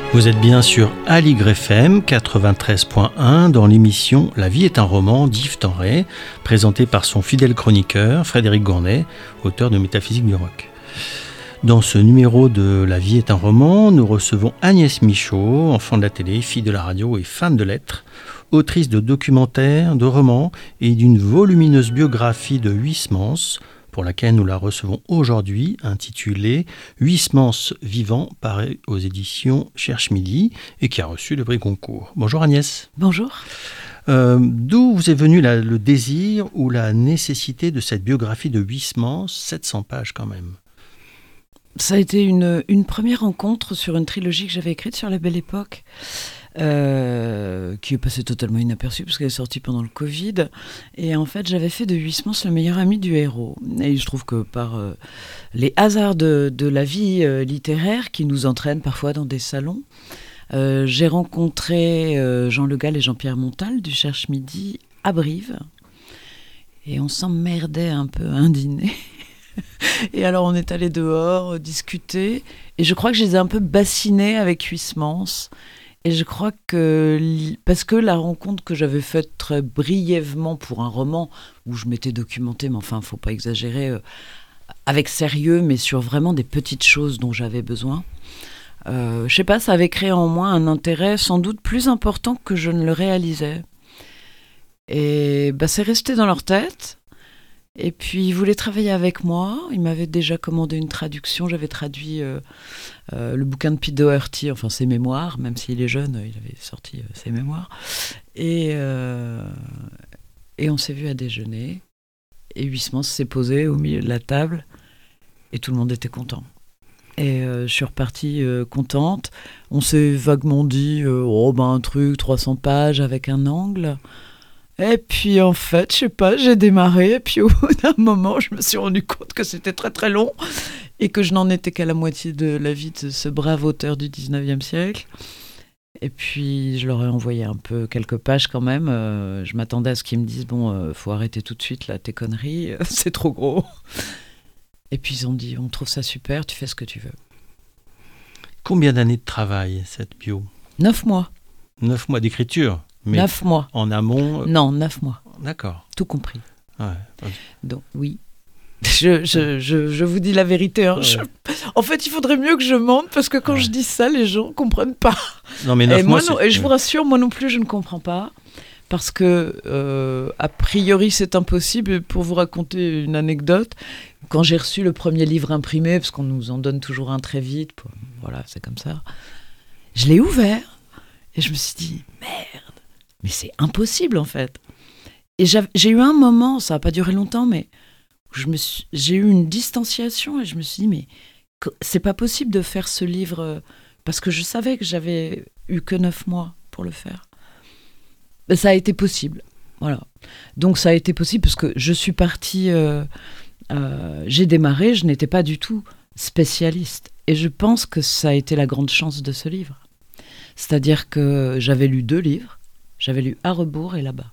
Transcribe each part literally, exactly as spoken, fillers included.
Vous êtes bien sur Aligre F M quatre-vingt-treize point un dans l'émission La vie est un roman d'Yves Tenray, présenté par son fidèle chroniqueur Frédéric Gournay, auteur de Métaphysique du rock. Dans ce numéro de La vie est un roman, nous recevons Agnès Michaud, enfant de la télé, fille de la radio et femme de lettres, autrice de documentaires, de romans et d'une volumineuse biographie de Huysmans, pour laquelle nous la recevons aujourd'hui, intitulée « Huysmans vivant », paru aux éditions Cherche Midi et qui a reçu le prix Goncourt. Bonjour Agnès. Bonjour. Euh, d'où vous est venu la, le désir ou la nécessité de cette biographie de Huysmans, sept cents pages quand même? Ça a été une, une première rencontre sur une trilogie que j'avais écrite sur La Belle Époque, euh, qui est passée totalement inaperçue parce qu'elle est sortie pendant le Covid. Et en fait, j'avais fait de Huysmans le meilleur ami du héros. Et je trouve que par euh, les hasards de, de la vie euh, littéraire qui nous entraînent parfois dans des salons, euh, j'ai rencontré euh, Jean Le Gall et Jean-Pierre Montal du Cherche Midi à Brive. Et on s'emmerdait un peu à un dîner. Et alors on est allé dehors euh, discuter et je crois que je les ai un peu bassinés avec Huysmans et je crois que parce que la rencontre que j'avais faite très brièvement pour un roman où je m'étais documentée, mais enfin faut pas exagérer, euh, avec sérieux mais sur vraiment des petites choses dont j'avais besoin, euh, je sais pas, ça avait créé en moi un intérêt sans doute plus important que je ne le réalisais et bah, c'est resté dans leur tête. Et puis, il voulait travailler avec moi. Il m'avait déjà commandé une traduction. J'avais traduit euh, euh, le bouquin de Pete Doherty, enfin ses mémoires, même s'il est jeune, il avait sorti euh, ses mémoires. Et, euh, et on s'est vu à déjeuner. Et Huysmans s'est posé au milieu de la table. Et tout le monde était content. Et euh, je suis repartie euh, contente. On s'est vaguement dit, euh, oh ben un truc, trois cents pages avec un angle. Et puis en fait, je sais pas, j'ai démarré et puis au bout d'un moment, je me suis rendu compte que c'était très très long et que je n'en étais qu'à la moitié de la vie de ce brave auteur du dix-neuvième siècle. Et puis je leur ai envoyé un peu quelques pages quand même. Euh, je m'attendais à ce qu'ils me disent, bon, euh, faut arrêter tout de suite là, tes conneries, c'est trop gros. Et puis ils ont dit, on trouve ça super, tu fais ce que tu veux. Combien d'années de travail, cette bio? Neuf mois. Neuf mois d'écriture? Mais neuf mois. En amont euh... Non, neuf mois. D'accord. Tout compris. Ouais. Donc, oui. Je, je, je, je vous dis la vérité. Hein. Ouais. Je... En fait, il faudrait mieux que je mente parce que quand ouais. je dis ça, les gens ne comprennent pas. Non, mais neuf et mois, moi, non, et je vous rassure, moi non plus, je ne comprends pas. Parce que, euh, a priori, c'est impossible. Pour vous raconter une anecdote, quand j'ai reçu le premier livre imprimé, parce qu'on nous en donne toujours un très vite, pour... voilà, c'est comme ça, je l'ai ouvert et je me suis dit, merde. Mais c'est impossible, en fait. Et j'ai eu un moment, ça n'a pas duré longtemps, mais je me suis, j'ai eu une distanciation et je me suis dit, mais c'est pas possible de faire ce livre parce que je savais que j'avais eu que neuf mois pour le faire. Mais ça a été possible, voilà. Donc ça a été possible parce que je suis partie, euh, euh, j'ai démarré, je n'étais pas du tout spécialiste. Et je pense que ça a été la grande chance de ce livre. C'est-à-dire que j'avais lu deux livres. J'avais lu À rebours et Là-bas.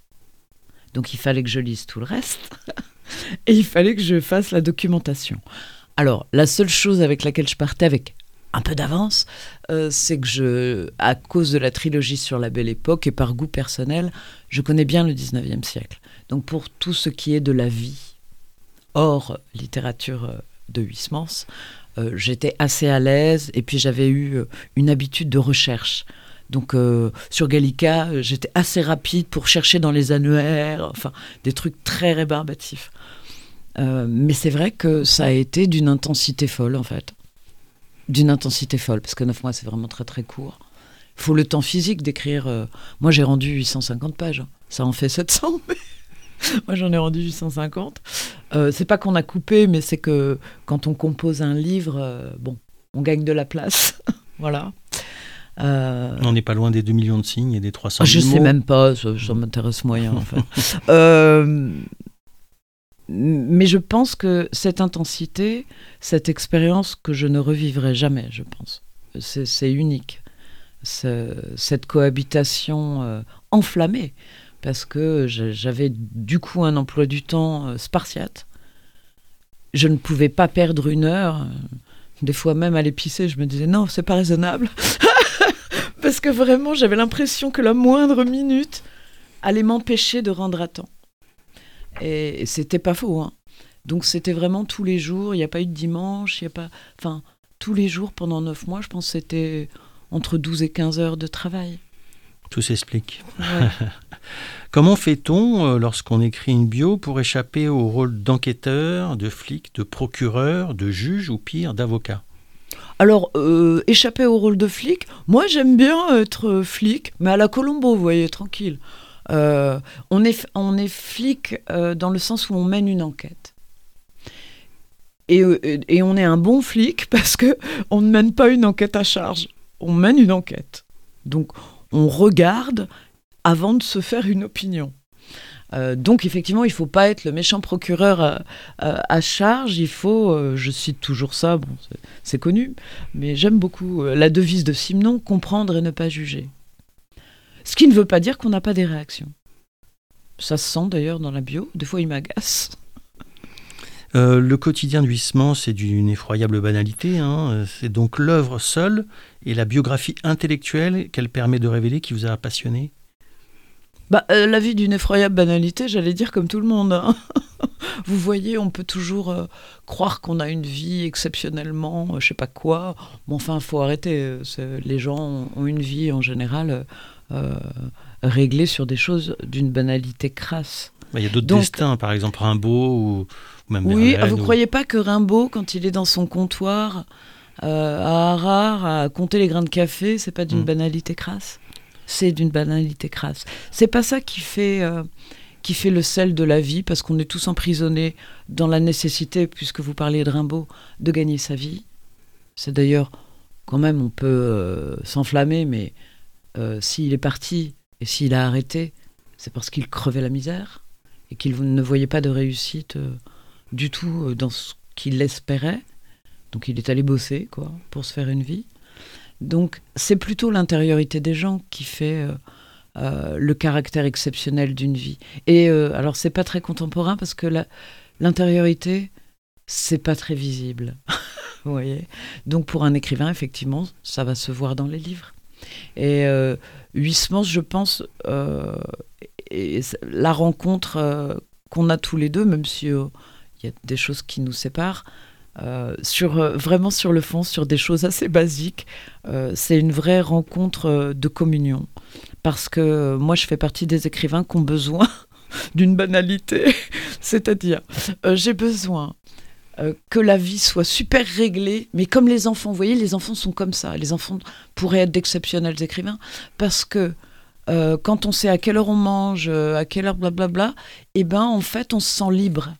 Donc il fallait que je lise tout le reste et il fallait que je fasse la documentation. Alors, la seule chose avec laquelle je partais avec un peu d'avance, euh, c'est que je, à cause de la trilogie sur La Belle Époque et par goût personnel, je connais bien le dix-neuvième siècle. Donc pour tout ce qui est de la vie hors littérature de Huysmans, euh, j'étais assez à l'aise et puis j'avais eu une habitude de recherche. Donc euh, sur Gallica, euh, j'étais assez rapide pour chercher dans les annuaires, enfin des trucs très rébarbatifs. Euh, mais c'est vrai que ça a été d'une intensité folle en fait. D'une intensité folle, parce que neuf mois c'est vraiment très très court. Il faut le temps physique d'écrire. Euh... Moi j'ai rendu huit cent cinquante pages, ça en fait sept cents, mais moi j'en ai rendu huit cent cinquante. Euh, c'est pas qu'on a coupé, mais c'est que quand on compose un livre, euh, bon, on gagne de la place, voilà. Euh... On n'est pas loin des deux millions de signes et des trois cent mille Je mots. sais même pas, ça, ça m'intéresse moyen en fait. euh... Mais je pense que cette intensité, cette expérience que je ne revivrai jamais, je pense, c'est, c'est unique. C'est, cette cohabitation euh, enflammée, parce que j'avais du coup un emploi du temps euh, spartiate. Je ne pouvais pas perdre une heure. Des fois même aller pisser, je me disais non, c'est pas raisonnable. Parce que vraiment, j'avais l'impression que la moindre minute allait m'empêcher de rendre à temps. Et, et c'était pas faux, hein. Donc c'était vraiment tous les jours, il n'y a pas eu de dimanche, il y a pas... Enfin, tous les jours pendant neuf mois, je pense que c'était entre douze et quinze heures de travail. Tout s'explique. Ouais. Comment fait-on, euh, lorsqu'on écrit une bio, pour échapper au rôle d'enquêteur, de flic, de procureur, de juge ou pire, d'avocat ? Alors, euh, échapper au rôle de flic, moi j'aime bien être flic, mais à la Colombo, vous voyez, tranquille. Euh, on est, on est flic euh, dans le sens où on mène une enquête. Et, et on est un bon flic parce qu'on ne mène pas une enquête à charge. On mène une enquête. Donc, on regarde avant de se faire une opinion. Euh, donc, effectivement, il ne faut pas être le méchant procureur à, à, à charge. Il faut, euh, je cite toujours ça, bon, c'est, c'est connu, mais j'aime beaucoup euh, la devise de Simenon, comprendre et ne pas juger. Ce qui ne veut pas dire qu'on n'a pas des réactions. Ça se sent d'ailleurs dans la bio. Des fois, il m'agace. Euh, le quotidien de Huysmans, c'est d'une effroyable banalité, hein. C'est donc l'œuvre seule et la biographie intellectuelle qu'elle permet de révéler qui vous a passionné ? Bah, euh, la vie d'une effroyable banalité, j'allais dire comme tout le monde, hein. Vous voyez, on peut toujours euh, croire qu'on a une vie exceptionnellement, euh, je sais pas quoi. Bon, enfin, il faut arrêter. C'est, les gens ont, ont une vie en général euh, réglée sur des choses d'une banalité crasse. Il y a d'autres Donc, destins, par exemple Rimbaud ou, ou même oui, Verlaine. vous ne ou... croyez pas que Rimbaud, quand il est dans son comptoir euh, à Harare, à compter les grains de café, c'est pas d'une mmh. banalité crasse ? C'est d'une banalité crasse. C'est pas ça qui fait, euh, qui fait le sel de la vie, parce qu'on est tous emprisonnés dans la nécessité, puisque vous parliez de Rimbaud, de gagner sa vie. C'est d'ailleurs, quand même, on peut euh, s'enflammer, mais euh, s'il est parti et s'il a arrêté, c'est parce qu'il crevait la misère et qu'il ne voyait pas de réussite euh, du tout euh, dans ce qu'il espérait. Donc il est allé bosser, quoi, pour se faire une vie. Donc c'est plutôt l'intériorité des gens qui fait euh, euh, le caractère exceptionnel d'une vie. Et euh, alors c'est pas très contemporain parce que la, l'intériorité, c'est pas très visible. Vous voyez ? Donc pour un écrivain, effectivement, ça va se voir dans les livres. Et euh, Huysmans, je pense, euh, et la rencontre euh, qu'on a tous les deux, même si euh, y a des choses qui nous séparent, Euh, sur, euh, vraiment sur le fond, sur des choses assez basiques. Euh, c'est une vraie rencontre euh, de communion. Parce que euh, moi, je fais partie des écrivains qui ont besoin d'une banalité. C'est-à-dire, euh, j'ai besoin euh, que la vie soit super réglée, mais comme les enfants. Vous voyez, les enfants sont comme ça. Les enfants pourraient être d'exceptionnels écrivains parce que euh, quand on sait à quelle heure on mange, euh, à quelle heure blablabla, eh ben, en fait, on se sent libre.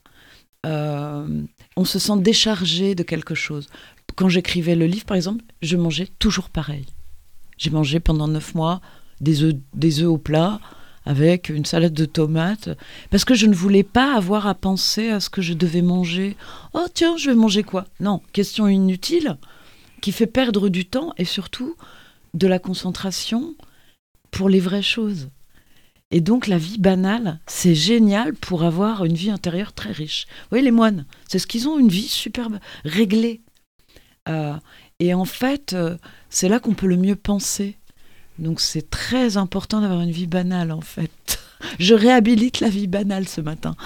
Euh, on se sent déchargé de quelque chose. Quand j'écrivais le livre, par exemple, je mangeais toujours pareil. J'ai mangé pendant neuf mois des œufs, des œufs au plat avec une salade de tomates parce que je ne voulais pas avoir à penser à ce que je devais manger. Oh tiens, je vais manger quoi ? Non, question inutile qui fait perdre du temps et surtout de la concentration pour les vraies choses. Et donc, la vie banale, c'est génial pour avoir une vie intérieure très riche. Vous voyez, les moines, c'est ce qu'ils ont, une vie super réglée. Euh, et en fait, euh, c'est là qu'on peut le mieux penser. Donc, c'est très important d'avoir une vie banale, en fait. Je réhabilite la vie banale ce matin.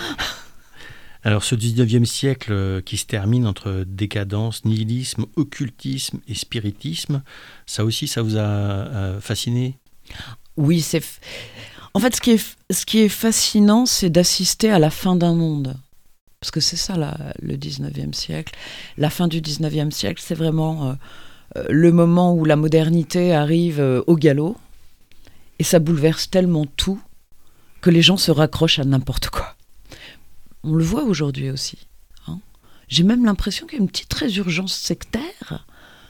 Alors, ce dix-neuvième siècle euh, qui se termine entre décadence, nihilisme, occultisme et spiritisme, ça aussi, ça vous a euh, fasciné ? Oui, c'est... F... En fait, ce qui est, ce qui est fascinant, c'est d'assister à la fin d'un monde. Parce que c'est ça, la, le dix-neuvième siècle. La fin du dix-neuvième siècle, c'est vraiment euh, le moment où la modernité arrive euh, au galop. Et ça bouleverse tellement tout que les gens se raccrochent à n'importe quoi. On le voit aujourd'hui aussi. Hein. J'ai même l'impression qu'il y a une petite résurgence sectaire,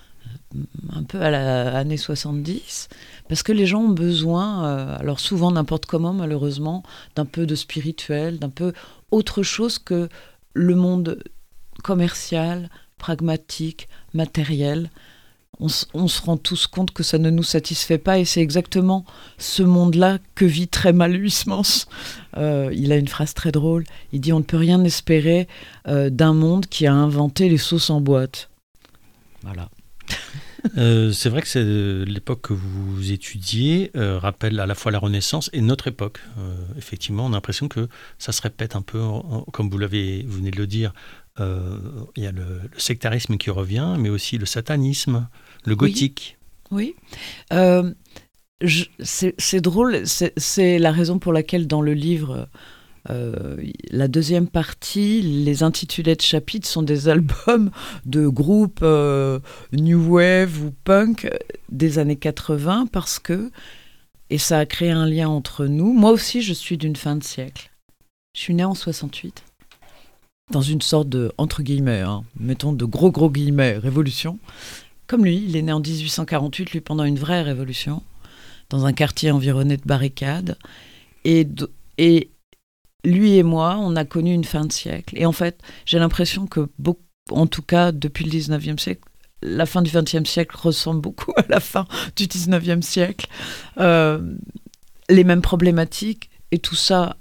un peu à l'année soixante-dix, parce que les gens ont besoin, euh, alors souvent n'importe comment malheureusement, d'un peu de spirituel, d'un peu autre chose que le monde commercial, pragmatique, matériel. On, on se rend tous compte que ça ne nous satisfait pas et c'est exactement ce monde-là que vit très mal Huysmans. Euh, il a une phrase très drôle, il dit « On ne peut rien espérer euh, d'un monde qui a inventé les sauces en boîte ». Voilà. Euh, c'est vrai que c'est, euh, l'époque que vous étudiez euh, rappelle à la fois la Renaissance et notre époque. Euh, effectivement, on a l'impression que ça se répète un peu, en- en- comme vous l'avez, vous venez de le dire. Euh, Il y a le, le sectarisme qui revient, mais aussi le satanisme, le Oui, gothique. oui. Euh, je- c'est c'est drôle, c'est c'est la raison pour laquelle dans le livre, euh, la deuxième partie, les intitulés de chapitres sont des albums de groupes euh, New Wave ou Punk des années quatre-vingts parce que, et ça a créé un lien entre nous, moi aussi je suis d'une fin de siècle. Je suis née en soixante-huit, dans une sorte de, entre guillemets, hein, mettons de gros gros guillemets, révolution. Comme lui, il est né en dix-huit cent quarante-huit, lui pendant une vraie révolution, dans un quartier environné de barricades. Et, et lui et moi, on a connu une fin de siècle. Et en fait, j'ai l'impression que, beaucoup, en tout cas depuis le dix-neuvième siècle, la fin du vingtième siècle ressemble beaucoup à la fin du dix-neuvième siècle. Euh, les mêmes problématiques, et tout ça,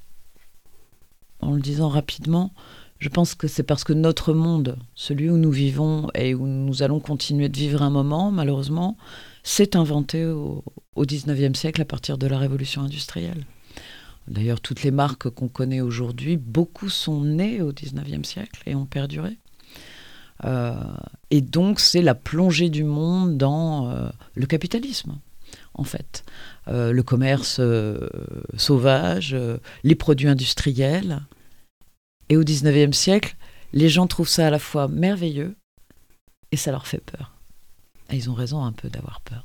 en le disant rapidement, je pense que c'est parce que notre monde, celui où nous vivons et où nous allons continuer de vivre un moment, malheureusement, s'est inventé au, au dix-neuvième siècle à partir de la révolution industrielle. D'ailleurs, toutes les marques qu'on connaît aujourd'hui, beaucoup sont nées au dix-neuvième siècle et ont perduré. Euh, et donc, c'est la plongée du monde dans euh, le capitalisme, en fait. Euh, le commerce euh, sauvage, euh, les produits industriels. Et au dix-neuvième siècle, les gens trouvent ça à la fois merveilleux et ça leur fait peur. Et ils ont raison un peu d'avoir peur.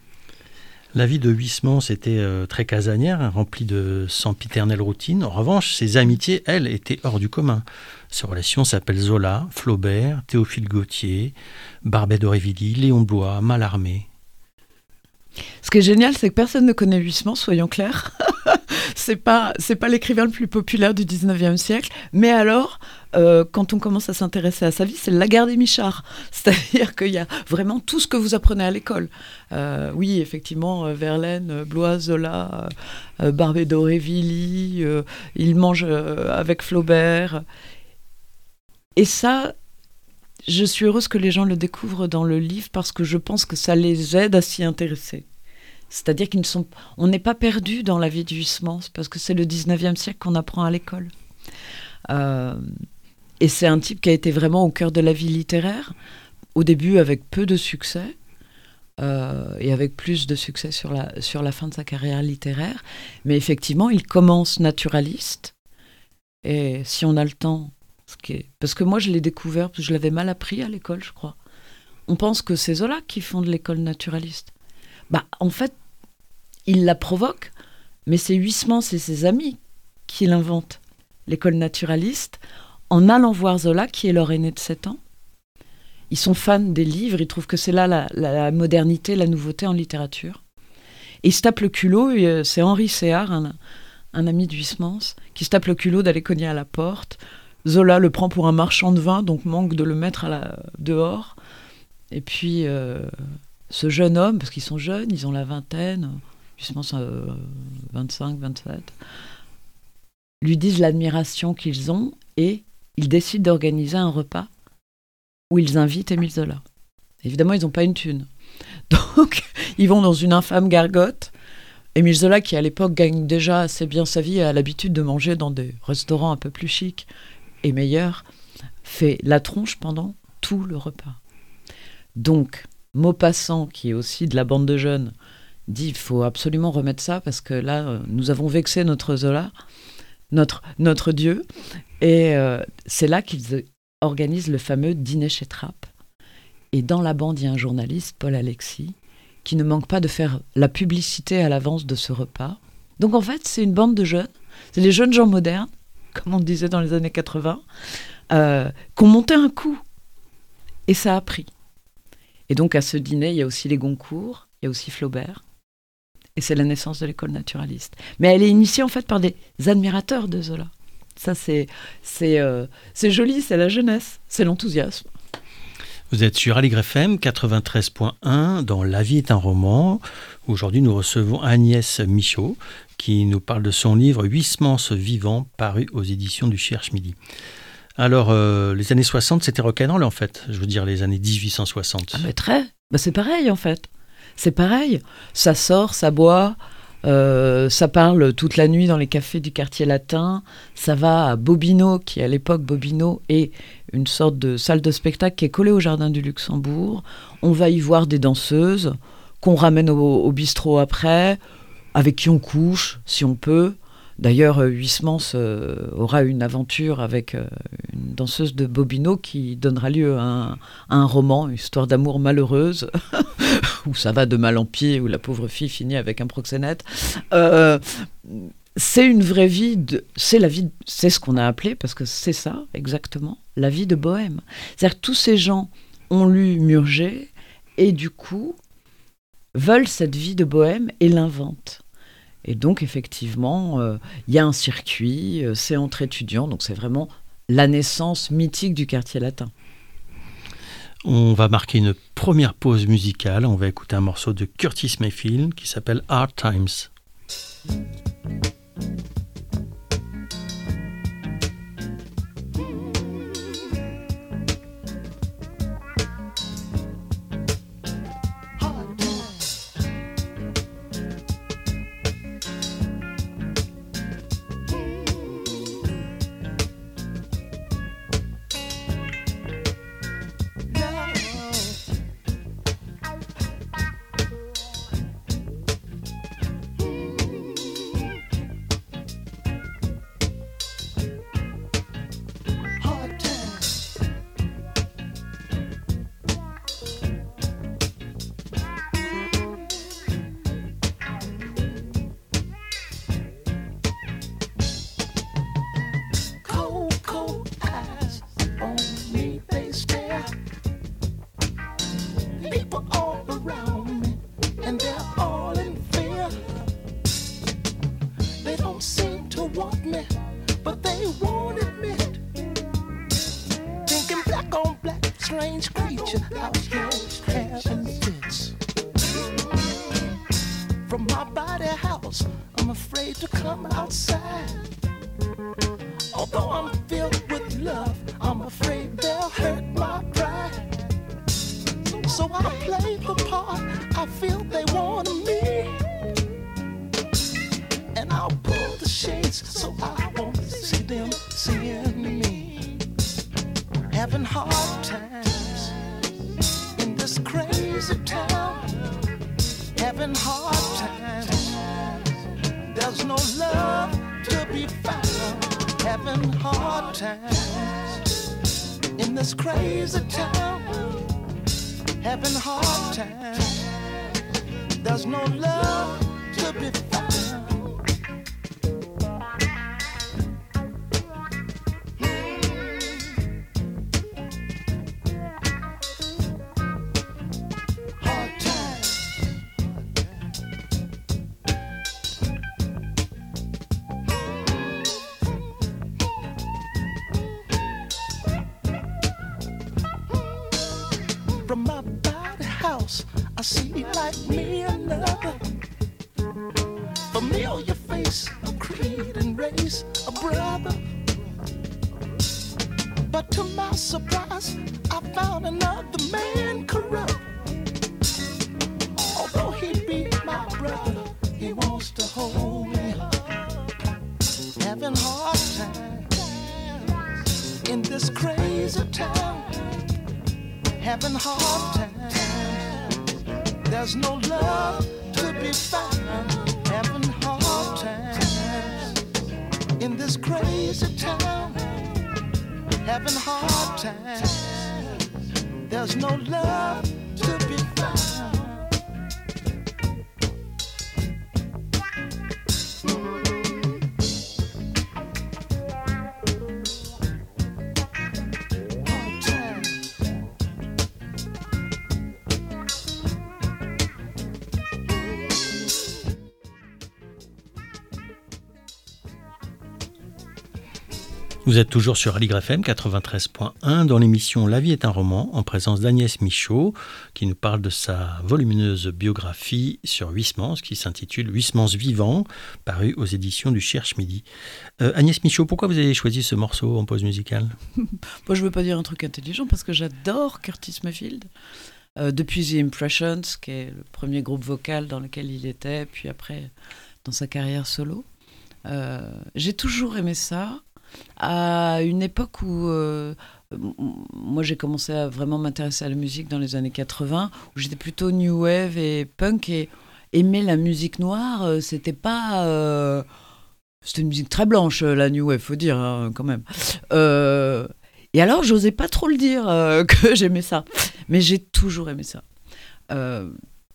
La vie de Huysmans était euh, très casanière, hein, remplie de sempiternelles routines. En revanche, ses amitiés, elles, étaient hors du commun. Ses relations s'appellent Zola, Flaubert, Théophile Gautier, Barbey d'Aurevilly, Léon Bloy, Mallarmé. Ce qui est génial, c'est que personne ne connaît Huysmans, soyons clairs. c'est pas, c'est pas l'écrivain le plus populaire du dix-neuvième siècle. Mais alors, euh, quand on commence à s'intéresser à sa vie, c'est Lagarde-Michard. C'est-à-dire qu'il y a vraiment tout ce que vous apprenez à l'école. Euh, oui, effectivement, euh, Verlaine, euh, Blois, Zola, euh, Barbey d'Aurevilly, euh, il mange euh, avec Flaubert. Et ça, je suis heureuse que les gens le découvrent dans le livre parce que je pense que ça les aide à s'y intéresser. C'est-à-dire qu'ils ne sont, on n'est pas perdu dans la vie de Huysmans parce que c'est le dix-neuvième siècle qu'on apprend à l'école. Euh, et c'est un type qui a été vraiment au cœur de la vie littéraire, au début avec peu de succès euh, et avec plus de succès sur la, sur la fin de sa carrière littéraire. Mais effectivement, il commence naturaliste et si on a le temps, ce qui est, parce que moi je l'ai découvert, parce que je l'avais mal appris à l'école, je crois. On pense que c'est Zola qui fonde l'école naturaliste. Bah, en fait, il la provoque, mais c'est Huysmans et ses amis qui l'inventent, l'école naturaliste, en allant voir Zola, qui est leur aîné de sept ans. Ils sont fans des livres, ils trouvent que c'est là la, la, la modernité, la nouveauté en littérature. Et ils se tapent le culot, et c'est Henri Séard, un, un ami de Huysmans, qui se tape le culot d'aller cogner à la porte. Zola le prend pour un marchand de vin, donc manque de le mettre à la, dehors. Et puis... Euh, ce jeune homme, parce qu'ils sont jeunes, ils ont la vingtaine, justement euh, vingt-cinq, vingt-sept, lui disent l'admiration qu'ils ont et ils décident d'organiser un repas où ils invitent Émile Zola. Évidemment, ils n'ont pas une thune. Donc, ils vont dans une infâme gargote. Émile Zola, qui à l'époque gagne déjà assez bien sa vie et a l'habitude de manger dans des restaurants un peu plus chics et meilleurs, fait la tronche pendant tout le repas. Donc, Maupassant, qui est aussi de la bande de jeunes, dit il faut absolument remettre ça parce que là, nous avons vexé notre Zola, notre, notre Dieu. Et euh, c'est là qu'ils organisent le fameux dîner chez Trappe. Et dans la bande, il y a un journaliste, Paul Alexis, qui ne manque pas de faire la publicité à l'avance de ce repas. Donc en fait, c'est une bande de jeunes, c'est les jeunes gens modernes, comme on disait dans les années quatre-vingts, euh, qui ont monté un coup. Et ça a pris. Et donc, à ce dîner, il y a aussi les Goncourt, il y a aussi Flaubert. Et c'est la naissance de l'école naturaliste. Mais elle est initiée, en fait, par des admirateurs de Zola. Ça, c'est, c'est, euh, c'est joli, c'est la jeunesse, c'est l'enthousiasme. Vous êtes sur Aligre F M quatre-vingt-treize point un dans La vie est un roman. Aujourd'hui, nous recevons Agnès Michaud qui nous parle de son livre Huysmans vivant, paru aux éditions du Cherche-Midi. Alors, euh, les années soixante, c'était rock'n'roll en fait. Je veux dire, les années dix-huit cent soixante. Ah, mais très. Bah, c'est pareil en fait. C'est pareil. Ça sort, ça boit, euh, ça parle toute la nuit dans les cafés du quartier latin. Ça va à Bobino, qui à l'époque, Bobino est une sorte de salle de spectacle qui est collée au Jardin du Luxembourg. On va y voir des danseuses qu'on ramène au, au bistrot après, avec qui on couche, si on peut. D'ailleurs, Huysmans euh, aura une aventure avec euh, une danseuse de Bobino qui donnera lieu à un, à un roman, une histoire d'amour malheureuse, où ça va de mal en pis, où la pauvre fille finit avec un proxénète. Euh, c'est une vraie vie, de, c'est la vie, c'est ce qu'on a appelé, parce que c'est ça exactement, la vie de bohème. C'est-à-dire que tous ces gens ont lu Murger et du coup veulent cette vie de bohème et l'inventent. Et donc, effectivement, il euh, y a un circuit, euh, c'est entre étudiants, donc c'est vraiment la naissance mythique du quartier latin. On va marquer une première pause musicale. On va écouter un morceau de Curtis Mayfield qui s'appelle Hard Times. From my body house, I see like me another familiar face, a creed and race, a brother. But to my surprise, I found another man corrupt. Although he be my brother, he wants to hold me up. Having hard times in this crazy town. Having hard times, there's no love to be found. Having hard times in this crazy town. Having hard times, there's no love to be found. Vous êtes toujours sur Aligre F M quatre-vingt-treize point un dans l'émission La vie est un roman, en présence d'Agnès Michaud, qui nous parle de sa volumineuse biographie sur Huysmans, qui s'intitule Huysmans vivant, paru aux éditions du Cherche-Midi. Euh, Agnès Michaud, pourquoi vous avez choisi ce morceau en pause musicale ? Moi, je ne veux pas dire un truc intelligent, parce que j'adore Curtis Mayfield. Euh, depuis The Impressions, qui est le premier groupe vocal dans lequel il était, puis après, dans sa carrière solo. Euh, j'ai toujours aimé ça. À une époque où euh, moi j'ai commencé à vraiment m'intéresser à la musique dans les années quatre-vingts, où j'étais plutôt new wave et punk, et aimer la musique noire, euh, c'était pas euh, c'était une musique très blanche, la new wave, faut dire, hein, quand même. Euh, et alors j'osais pas trop le dire euh, que j'aimais ça, mais j'ai toujours aimé ça. euh,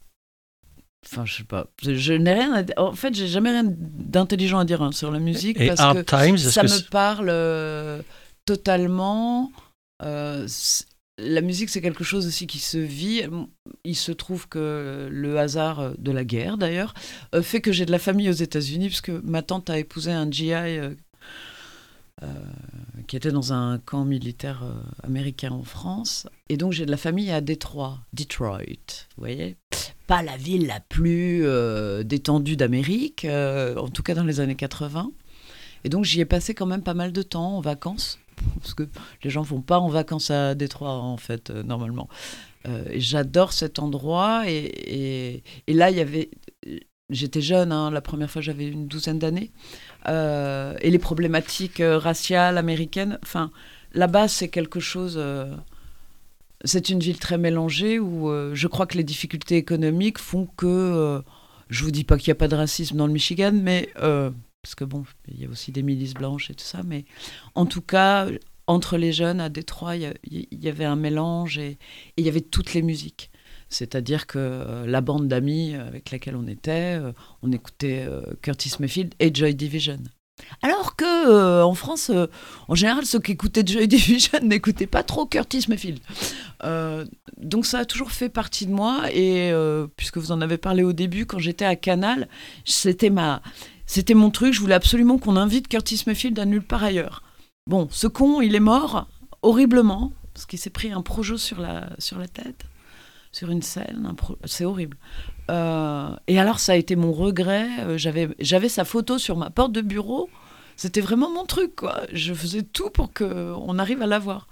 Enfin, je sais pas. Je, je n'ai rien à dire. En fait, j'ai jamais rien d'intelligent à dire hein, sur la musique, et parce Hard que Times, ça que me c'est... parle euh, totalement. Euh, la musique, c'est quelque chose aussi qui se vit. Il se trouve que le hasard de la guerre, d'ailleurs, euh, fait que j'ai de la famille aux États-Unis, parce que ma tante a épousé un G I euh, euh, qui était dans un camp militaire euh, américain en France. Et donc, j'ai de la famille à Détroit, Detroit, vous voyez ? Pas la ville la plus euh, détendue d'Amérique, euh, en tout cas dans les années quatre-vingts. Et donc j'y ai passé quand même pas mal de temps en vacances, parce que les gens ne vont pas en vacances à Détroit, en fait, euh, normalement. Euh, et j'adore cet endroit. Et, et, et là, il y avait... J'étais jeune, hein, la première fois j'avais une douzaine d'années. Euh, et les problématiques euh, raciales américaines, enfin, là-bas, c'est quelque chose... Euh, C'est une ville très mélangée où euh, je crois que les difficultés économiques font que... Euh, je ne vous dis pas qu'il n'y a pas de racisme dans le Michigan, mais... Euh, parce que bon, il y a aussi des milices blanches et tout ça, mais en tout cas, entre les jeunes à Détroit, il y, y avait un mélange et il y avait toutes les musiques. C'est-à-dire que euh, la bande d'amis avec laquelle on était, euh, on écoutait euh, Curtis Mayfield et Joy Division. Alors que euh, en France, euh, en général, ceux qui écoutaient Joy Division n'écoutaient pas trop Curtis Mayfield. Euh, donc ça a toujours fait partie de moi. Et euh, puisque vous en avez parlé au début, quand j'étais à Canal, c'était ma, c'était mon truc. Je voulais absolument qu'on invite Curtis Mayfield à nulle part ailleurs. Bon, ce con, il est mort horriblement parce qu'il s'est pris un projo sur la sur la tête, sur une scène. Un pro... C'est horrible. Euh, et alors, ça a été mon regret. Euh, j'avais, j'avais sa photo sur ma porte de bureau. C'était vraiment mon truc, quoi. Je faisais tout pour qu'on arrive à la voir.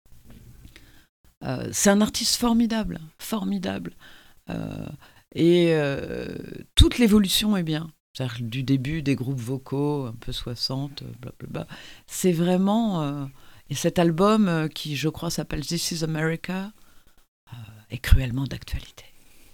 Euh, c'est un artiste formidable, formidable. Euh, et euh, toute l'évolution est bien. C'est-à-dire du début des groupes vocaux, un peu soixante, blablabla. C'est vraiment... Euh, et cet album, euh, qui, je crois, s'appelle This is America, euh, est cruellement d'actualité.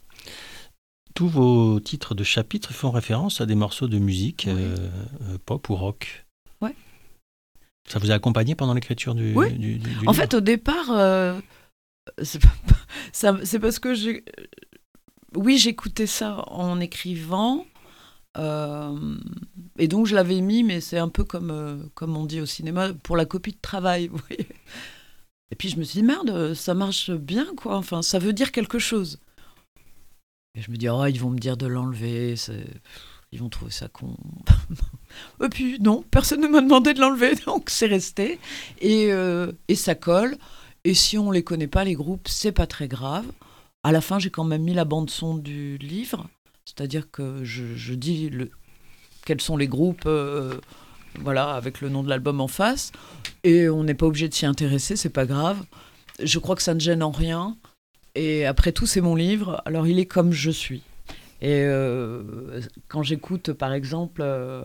Tous vos titres de chapitres font référence à des morceaux de musique oui. euh, euh, pop ou rock. Ouais. Ça vous a accompagné pendant l'écriture du, oui. du, du, du en livre ? fait, au départ, euh, c'est, pas, ça, c'est parce que j'ai, oui, j'écoutais ça en écrivant, euh, et donc je l'avais mis, mais c'est un peu comme, euh, comme on dit au cinéma, pour la copie de travail. Vous voyez. Et puis je me suis dit, merde, ça marche bien, quoi. Enfin, ça veut dire quelque chose. Et je me dis, oh, ils vont me dire de l'enlever, c'est... ils vont trouver ça con. Et puis, non, personne ne m'a demandé de l'enlever, donc c'est resté. Et, euh, et ça colle. Et si on ne les connaît pas, les groupes, c'est pas très grave. À la fin, j'ai quand même mis la bande-son du livre, c'est-à-dire que je, je dis le... quels sont les groupes, euh, voilà, avec le nom de l'album en face. Et on n'est pas obligé de s'y intéresser, c'est pas grave. Je crois que ça ne gêne en rien. Et après tout, c'est mon livre, alors il est comme je suis. Et euh, quand j'écoute, par exemple, euh,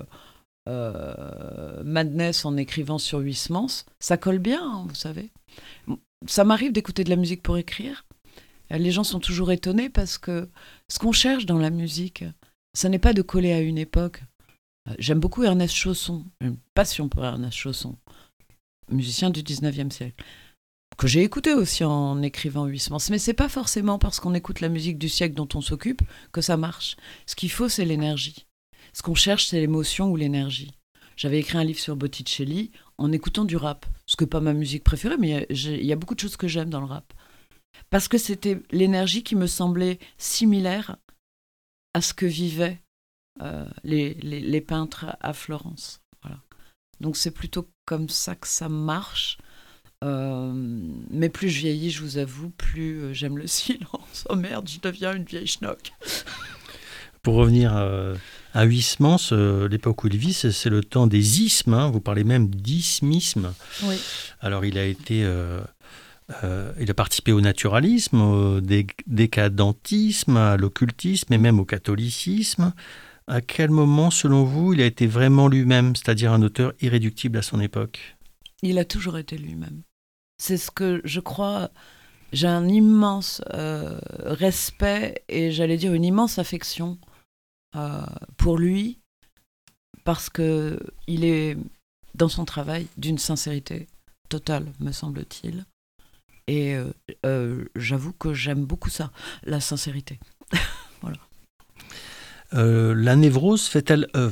euh, Madness en écrivant sur Huysmans, ça colle bien, hein, vous savez. Ça m'arrive d'écouter de la musique pour écrire. Les gens sont toujours étonnés parce que ce qu'on cherche dans la musique, ça n'est pas de coller à une époque. J'aime beaucoup Ernest Chausson, une passion pour Ernest Chausson, musicien du dix-neuvième siècle. Que j'ai écouté aussi en écrivant Huysmans. Mais c'est pas forcément parce qu'on écoute la musique du siècle dont on s'occupe que ça marche. Ce qu'il faut, c'est l'énergie. Ce qu'on cherche, c'est l'émotion ou l'énergie. J'avais écrit un livre sur Botticelli en écoutant du rap. Ce qui n'est pas ma musique préférée, mais il y a beaucoup de choses que j'aime dans le rap. Parce que c'était l'énergie qui me semblait similaire à ce que vivaient euh, les, les, les peintres à Florence. Voilà. Donc c'est plutôt comme ça que ça marche. Euh, mais plus je vieillis, je vous avoue, plus euh, j'aime le silence. Oh merde, je deviens une vieille schnock. Pour revenir euh, à Huysmans, euh, l'époque où il vit, c'est, c'est le temps des ismes. Hein, vous parlez même d'ismisme. Oui. Alors il a été, euh, euh, il a participé au naturalisme, au dé- décadentisme, à l'occultisme et même au catholicisme. À quel moment, selon vous, il a été vraiment lui-même, c'est-à-dire un auteur irréductible à son époque ? Il a toujours été lui-même. C'est ce que je crois. J'ai un immense euh, respect et j'allais dire une immense affection euh, pour lui parce que il est dans son travail d'une sincérité totale, me semble-t-il. Et euh, euh, j'avoue que j'aime beaucoup ça, la sincérité. Voilà. Euh, la névrose fait-elle œuvre ?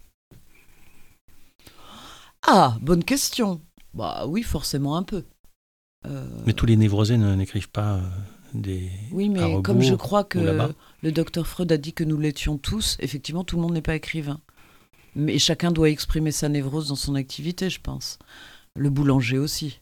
Ah, bonne question. Bah oui, forcément un peu. Euh... Mais tous les névrosés ne, n'écrivent pas euh, des Oui, mais à rebours, comme je crois ou que là-bas. le docteur Freud a dit que nous l'étions tous, effectivement, tout le monde n'est pas écrivain. Mais chacun doit exprimer sa névrose dans son activité, je pense. Le boulanger aussi.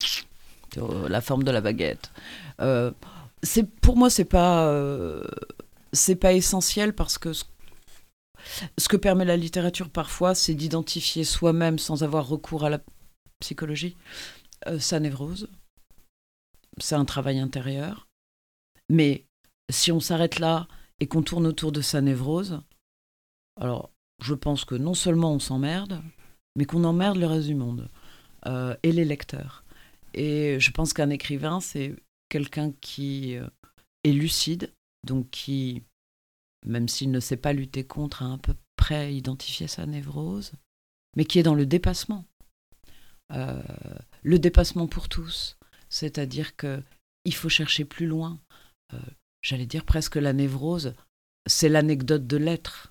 La forme de la baguette. Euh, c'est, pour moi, c'est pas, euh, c'est pas essentiel parce que ce, ce que permet la littérature parfois, c'est d'identifier soi-même sans avoir recours à la psychologie, euh, sa névrose. C'est un travail intérieur. Mais si on s'arrête là et qu'on tourne autour de sa névrose, alors je pense que non seulement on s'emmerde, mais qu'on emmerde le reste du monde euh, et les lecteurs. Et je pense qu'un écrivain, c'est quelqu'un qui euh, est lucide, donc qui, même s'il ne sait pas lutter contre, a à peu près identifié sa névrose, mais qui est dans le dépassement. Euh, le dépassement pour tous, c'est-à-dire qu'il faut chercher plus loin. Euh, j'allais dire presque la névrose, c'est l'anecdote de l'être.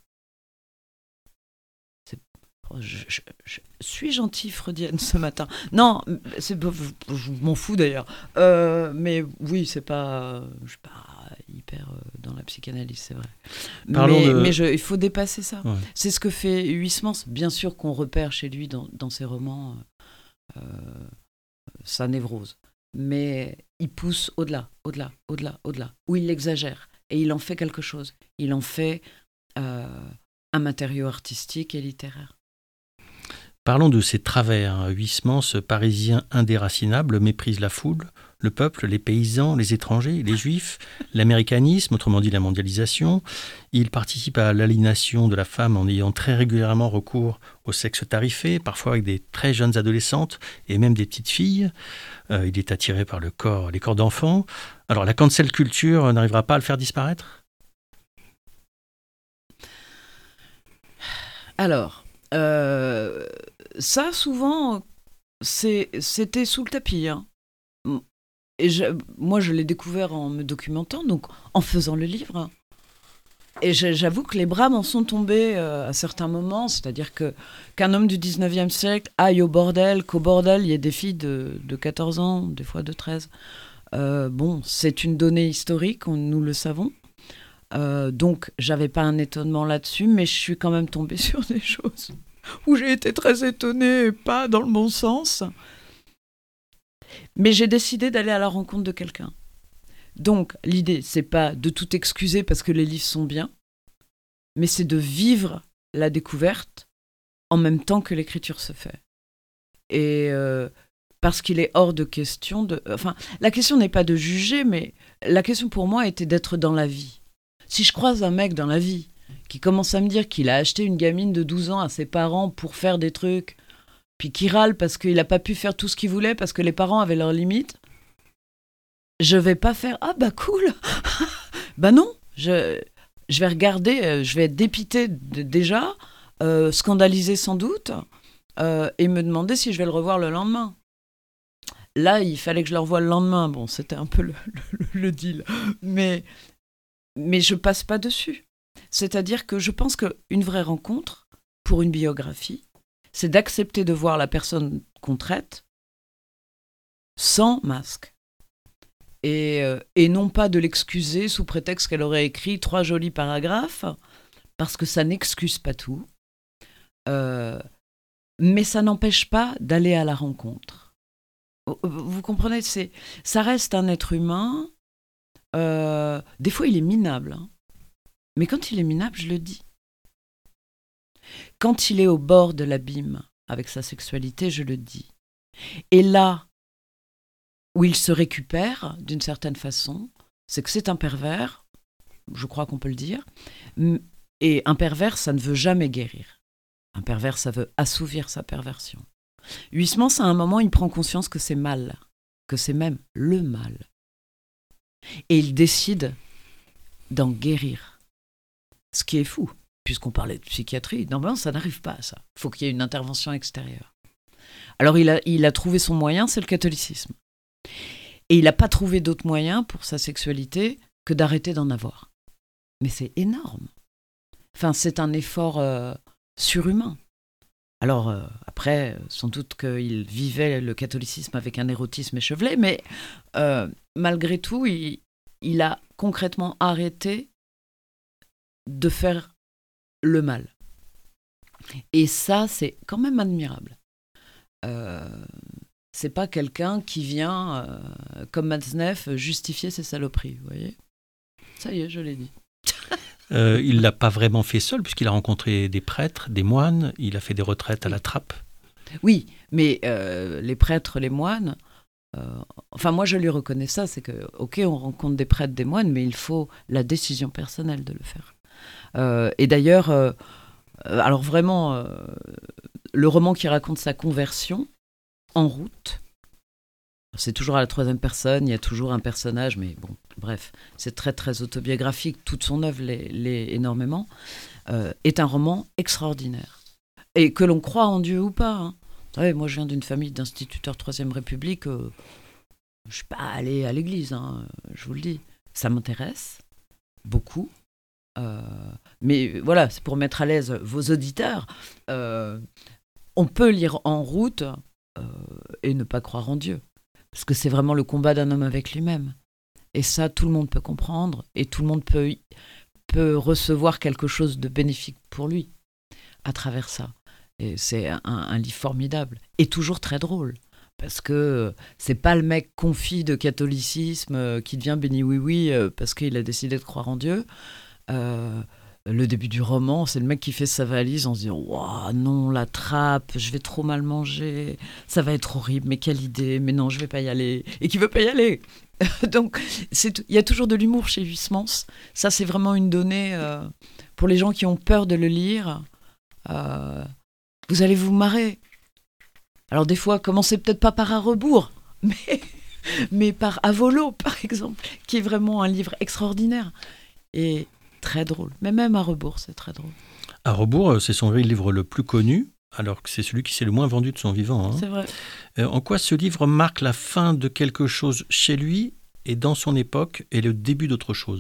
C'est, je, je, je suis gentille freudienne ce matin. Non, c'est, je, je m'en fous d'ailleurs. Euh, mais oui, c'est pas, je suis pas hyper euh, dans la psychanalyse, c'est vrai. Parlons mais de... mais je, il faut dépasser ça. Ouais. C'est ce que fait Huysmans. Bien sûr qu'on repère chez lui dans, dans ses romans euh, sa névrose. Mais il pousse au-delà, au-delà, au-delà, au-delà, où il l'exagère. Et il en fait quelque chose. Il en fait euh, un matériau artistique et littéraire. Parlons de ses travers. Huysmans, ce Parisien indéracinable, méprise la foule, le peuple, les paysans, les étrangers, les juifs, l'américanisme, autrement dit la mondialisation. Il participe à l'aliénation de la femme en ayant très régulièrement recours au sexe tarifé, parfois avec des très jeunes adolescentes et même des petites filles. Euh, il est attiré par le corps, les corps d'enfants. Alors la cancel culture n'arrivera pas à le faire disparaître ? Alors, euh, ça souvent, c'est, c'était sous le tapis. Hein. Et je, moi, je l'ai découvert en me documentant, donc en faisant le livre. Et j'avoue que les bras m'en sont tombés euh, à certains moments, c'est-à-dire que, qu'un homme du dix-neuvième siècle aille au bordel, qu'au bordel, il y ait des filles de, de quatorze ans, des fois de treize. Euh, bon, c'est une donnée historique, on, nous le savons. Euh, donc, j'avais pas un étonnement là-dessus, mais je suis quand même tombée sur des choses où j'ai été très étonnée, pas dans le bon sens. Mais j'ai décidé d'aller à la rencontre de quelqu'un. Donc, l'idée, c'est pas de tout excuser parce que les livres sont bien, mais c'est de vivre la découverte en même temps que l'écriture se fait. Et euh, parce qu'il est hors de question de... Enfin, la question n'est pas de juger, mais la question pour moi était d'être dans la vie. Si je croise un mec dans la vie qui commence à me dire qu'il a acheté une gamine de douze ans à ses parents pour faire des trucs, puis qui râle parce qu'il n'a pas pu faire tout ce qu'il voulait parce que les parents avaient leurs limites, je vais pas faire « Ah bah cool !» Bah non, je, je vais regarder, je vais être dépitée de, déjà, euh, scandalisée sans doute, euh, et me demander si je vais le revoir le lendemain. Là, il fallait que je le revoie le lendemain. Bon, c'était un peu le, le, le deal. Mais, mais je passe pas dessus. C'est-à-dire que je pense qu'une vraie rencontre, pour une biographie, c'est d'accepter de voir la personne qu'on traite sans masque. Et, euh, et non pas de l'excuser sous prétexte qu'elle aurait écrit trois jolis paragraphes, parce que ça n'excuse pas tout. Euh, mais ça n'empêche pas d'aller à la rencontre. Vous comprenez, c'est, ça reste un être humain. Euh, des fois, il est minable. Hein. Mais quand il est minable, je le dis. Quand il est au bord de l'abîme avec sa sexualité, je le dis. Et là où il se récupère, d'une certaine façon, c'est que c'est un pervers, je crois qu'on peut le dire, et un pervers, ça ne veut jamais guérir. Un pervers, ça veut assouvir sa perversion. Huysmans, à un moment, il prend conscience que c'est mal, que c'est même le mal. Et il décide d'en guérir. Ce qui est fou, puisqu'on parlait de psychiatrie. Normalement, ça n'arrive pas à ça. Il faut qu'il y ait une intervention extérieure. Alors, il a, il a trouvé son moyen, c'est le catholicisme. Et il n'a pas trouvé d'autre moyen pour sa sexualité que d'arrêter d'en avoir. Mais c'est énorme. Enfin, c'est un effort euh, surhumain. Alors, euh, après, sans doute qu'il vivait le catholicisme avec un érotisme échevelé, mais euh, malgré tout, il, il a concrètement arrêté de faire le mal. Et ça, c'est quand même admirable. Euh, c'est pas quelqu'un qui vient, euh, comme Matzneff, justifier ses saloperies, vous voyez ? Ça y est, je l'ai dit. Euh, il ne l'a pas vraiment fait seul, puisqu'il a rencontré des prêtres, des moines, il a fait des retraites à la Trappe. Oui, mais euh, les prêtres, les moines, euh, enfin moi je lui reconnais ça, c'est que, ok, on rencontre des prêtres, des moines, mais il faut la décision personnelle de le faire. Euh, et d'ailleurs, euh, alors vraiment, euh, le roman qui raconte sa conversion, En route, c'est toujours à la troisième personne, il y a toujours un personnage, mais bon, bref, c'est très très autobiographique, toute son œuvre l'est, l'est énormément, euh, est un roman extraordinaire. Et que l'on croit en Dieu ou pas. Hein. Vous savez, moi je viens d'une famille d'instituteurs Troisième République, euh, je ne suis pas allée à l'église, hein, je vous le dis. Ça m'intéresse beaucoup, euh, mais voilà, c'est pour mettre à l'aise vos auditeurs. Euh, on peut lire En route euh, et ne pas croire en Dieu. Parce que c'est vraiment le combat d'un homme avec lui-même. Et ça, tout le monde peut comprendre, et tout le monde peut, peut recevoir quelque chose de bénéfique pour lui à travers ça. Et c'est un, un livre formidable, et toujours très drôle, parce que c'est pas le mec confit de catholicisme qui devient béni oui-oui parce qu'il a décidé de croire en Dieu. Euh, le début du roman, c'est le mec qui fait sa valise en se disant « Waouh, non, la trappe, je vais trop mal manger, ça va être horrible, mais quelle idée, mais non, je vais pas y aller. » Et qui veut pas y aller. Donc, il y a toujours de l'humour chez Huysmans. Ça, c'est vraiment une donnée euh, pour les gens qui ont peur de le lire. Euh, vous allez vous marrer. Alors, des fois, commencez peut-être pas par À rebours, mais, mais par À volo, par exemple, qui est vraiment un livre extraordinaire. Et très drôle. Mais même À rebours, c'est très drôle. À rebours, c'est son livre le plus connu, alors que c'est celui qui s'est le moins vendu de son vivant. Hein. C'est vrai. Euh, en quoi ce livre marque la fin de quelque chose chez lui et dans son époque et le début d'autre chose ?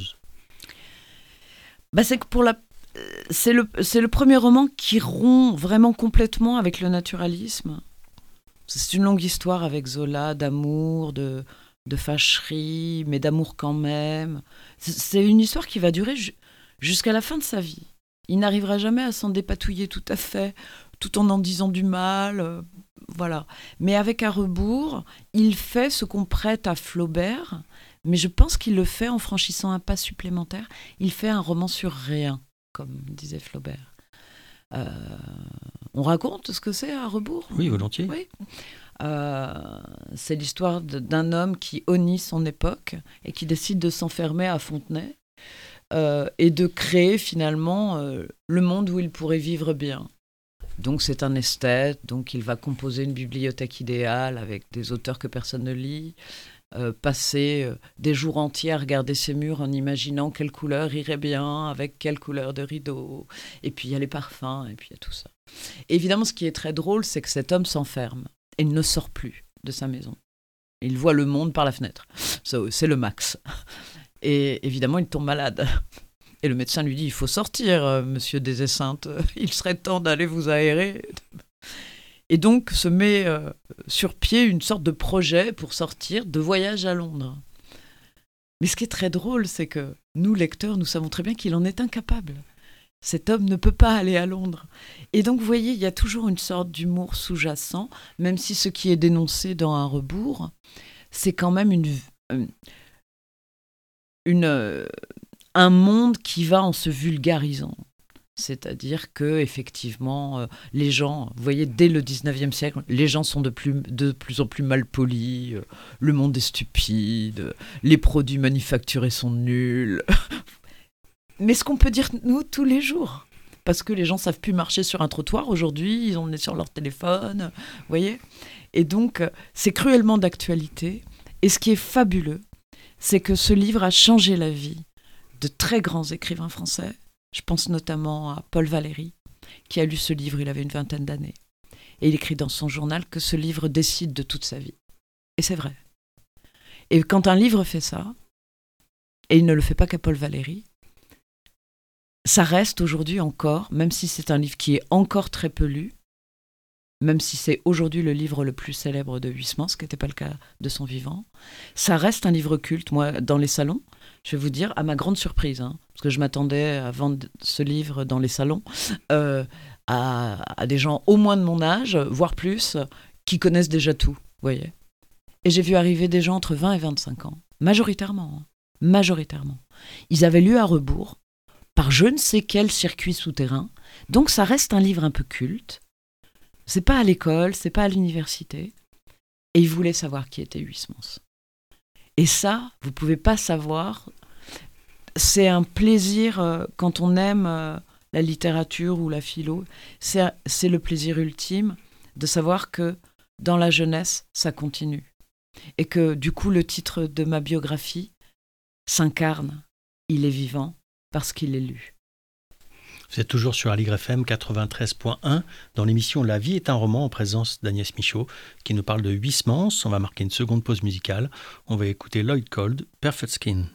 Bah, c'est que pour la... c'est, le... c'est le premier roman qui rompt vraiment complètement avec le naturalisme. C'est une longue histoire avec Zola, d'amour, de, de fâcherie, mais d'amour quand même. C'est une histoire qui va durer ju- jusqu'à la fin de sa vie. Il n'arrivera jamais à s'en dépatouiller tout à fait, tout en en disant du mal, euh, voilà. Mais avec À rebours, il fait ce qu'on prête à Flaubert, mais je pense qu'il le fait en franchissant un pas supplémentaire. Il fait un roman sur rien, comme disait Flaubert. Euh, on raconte ce que c'est À rebours ? Oui, volontiers. Oui. Euh, c'est l'histoire de, d'un homme qui honnit son époque et qui décide de s'enfermer à Fontenay euh, et de créer finalement euh, le monde où il pourrait vivre bien. Donc c'est un esthète, donc il va composer une bibliothèque idéale avec des auteurs que personne ne lit, euh, passer euh, des jours entiers à regarder ses murs en imaginant quelle couleur irait bien, avec quelle couleur de rideau, et puis il y a les parfums, et puis il y a tout ça. Et évidemment, ce qui est très drôle, c'est que cet homme s'enferme et ne sort plus de sa maison. Il voit le monde par la fenêtre. C'est le max. Et évidemment, il tombe malade. Et le médecin lui dit, il faut sortir, euh, monsieur des Esseintes. Il serait temps d'aller vous aérer. Et donc, se met euh, sur pied une sorte de projet pour sortir de voyage à Londres. Mais ce qui est très drôle, c'est que nous, lecteurs, nous savons très bien qu'il en est incapable. Cet homme ne peut pas aller à Londres. Et donc, vous voyez, il y a toujours une sorte d'humour sous-jacent, même si ce qui est dénoncé dans Un rebours, c'est quand même une, une, euh, un monde qui va en se vulgarisant. C'est-à-dire que effectivement, euh, les gens, vous voyez, dès le dix-neuvième siècle, les gens sont de plus, de plus en plus mal polis, euh, le monde est stupide, euh, les produits manufacturés sont nuls. Mais ce qu'on peut dire, nous, tous les jours, parce que les gens ne savent plus marcher sur un trottoir aujourd'hui, ils en est sur leur téléphone, vous voyez. Et donc, euh, c'est cruellement d'actualité. Et ce qui est fabuleux, c'est que ce livre a changé la vie de très grands écrivains français. Je pense notamment à Paul Valéry, qui a lu ce livre, il avait une vingtaine d'années. Et il écrit dans son journal que ce livre décide de toute sa vie. Et c'est vrai. Et quand un livre fait ça, et il ne le fait pas qu'à Paul Valéry, ça reste aujourd'hui encore, même si c'est un livre qui est encore très peu lu, même si c'est aujourd'hui le livre le plus célèbre de Huysmans, ce qui n'était pas le cas de son vivant, ça reste un livre culte. Moi, dans les salons, je vais vous dire, à ma grande surprise, hein, parce que je m'attendais à vendre ce livre dans les salons, euh, à, à des gens au moins de mon âge, voire plus, qui connaissent déjà tout, vous voyez. Et j'ai vu arriver des gens entre vingt et vingt-cinq ans, majoritairement, hein, majoritairement. Ils avaient lu À rebours, par je ne sais quel circuit souterrain, donc ça reste un livre un peu culte. C'est pas à l'école, c'est pas à l'université. Et ils voulaient savoir qui était Huysmans. Et ça, vous ne pouvez pas savoir. C'est un plaisir euh, quand on aime euh, la littérature ou la philo. C'est, c'est le plaisir ultime de savoir que dans la jeunesse, ça continue. Et que du coup, le titre de ma biographie s'incarne. Il est vivant parce qu'il est lu. Vous êtes toujours sur Aligre F M quatre-vingt-treize point un dans l'émission La vie est un roman en présence d'Agnès Michaud qui nous parle de Huysmans. On va marquer une seconde pause musicale. On va écouter Lloyd Cole, Perfect Skin.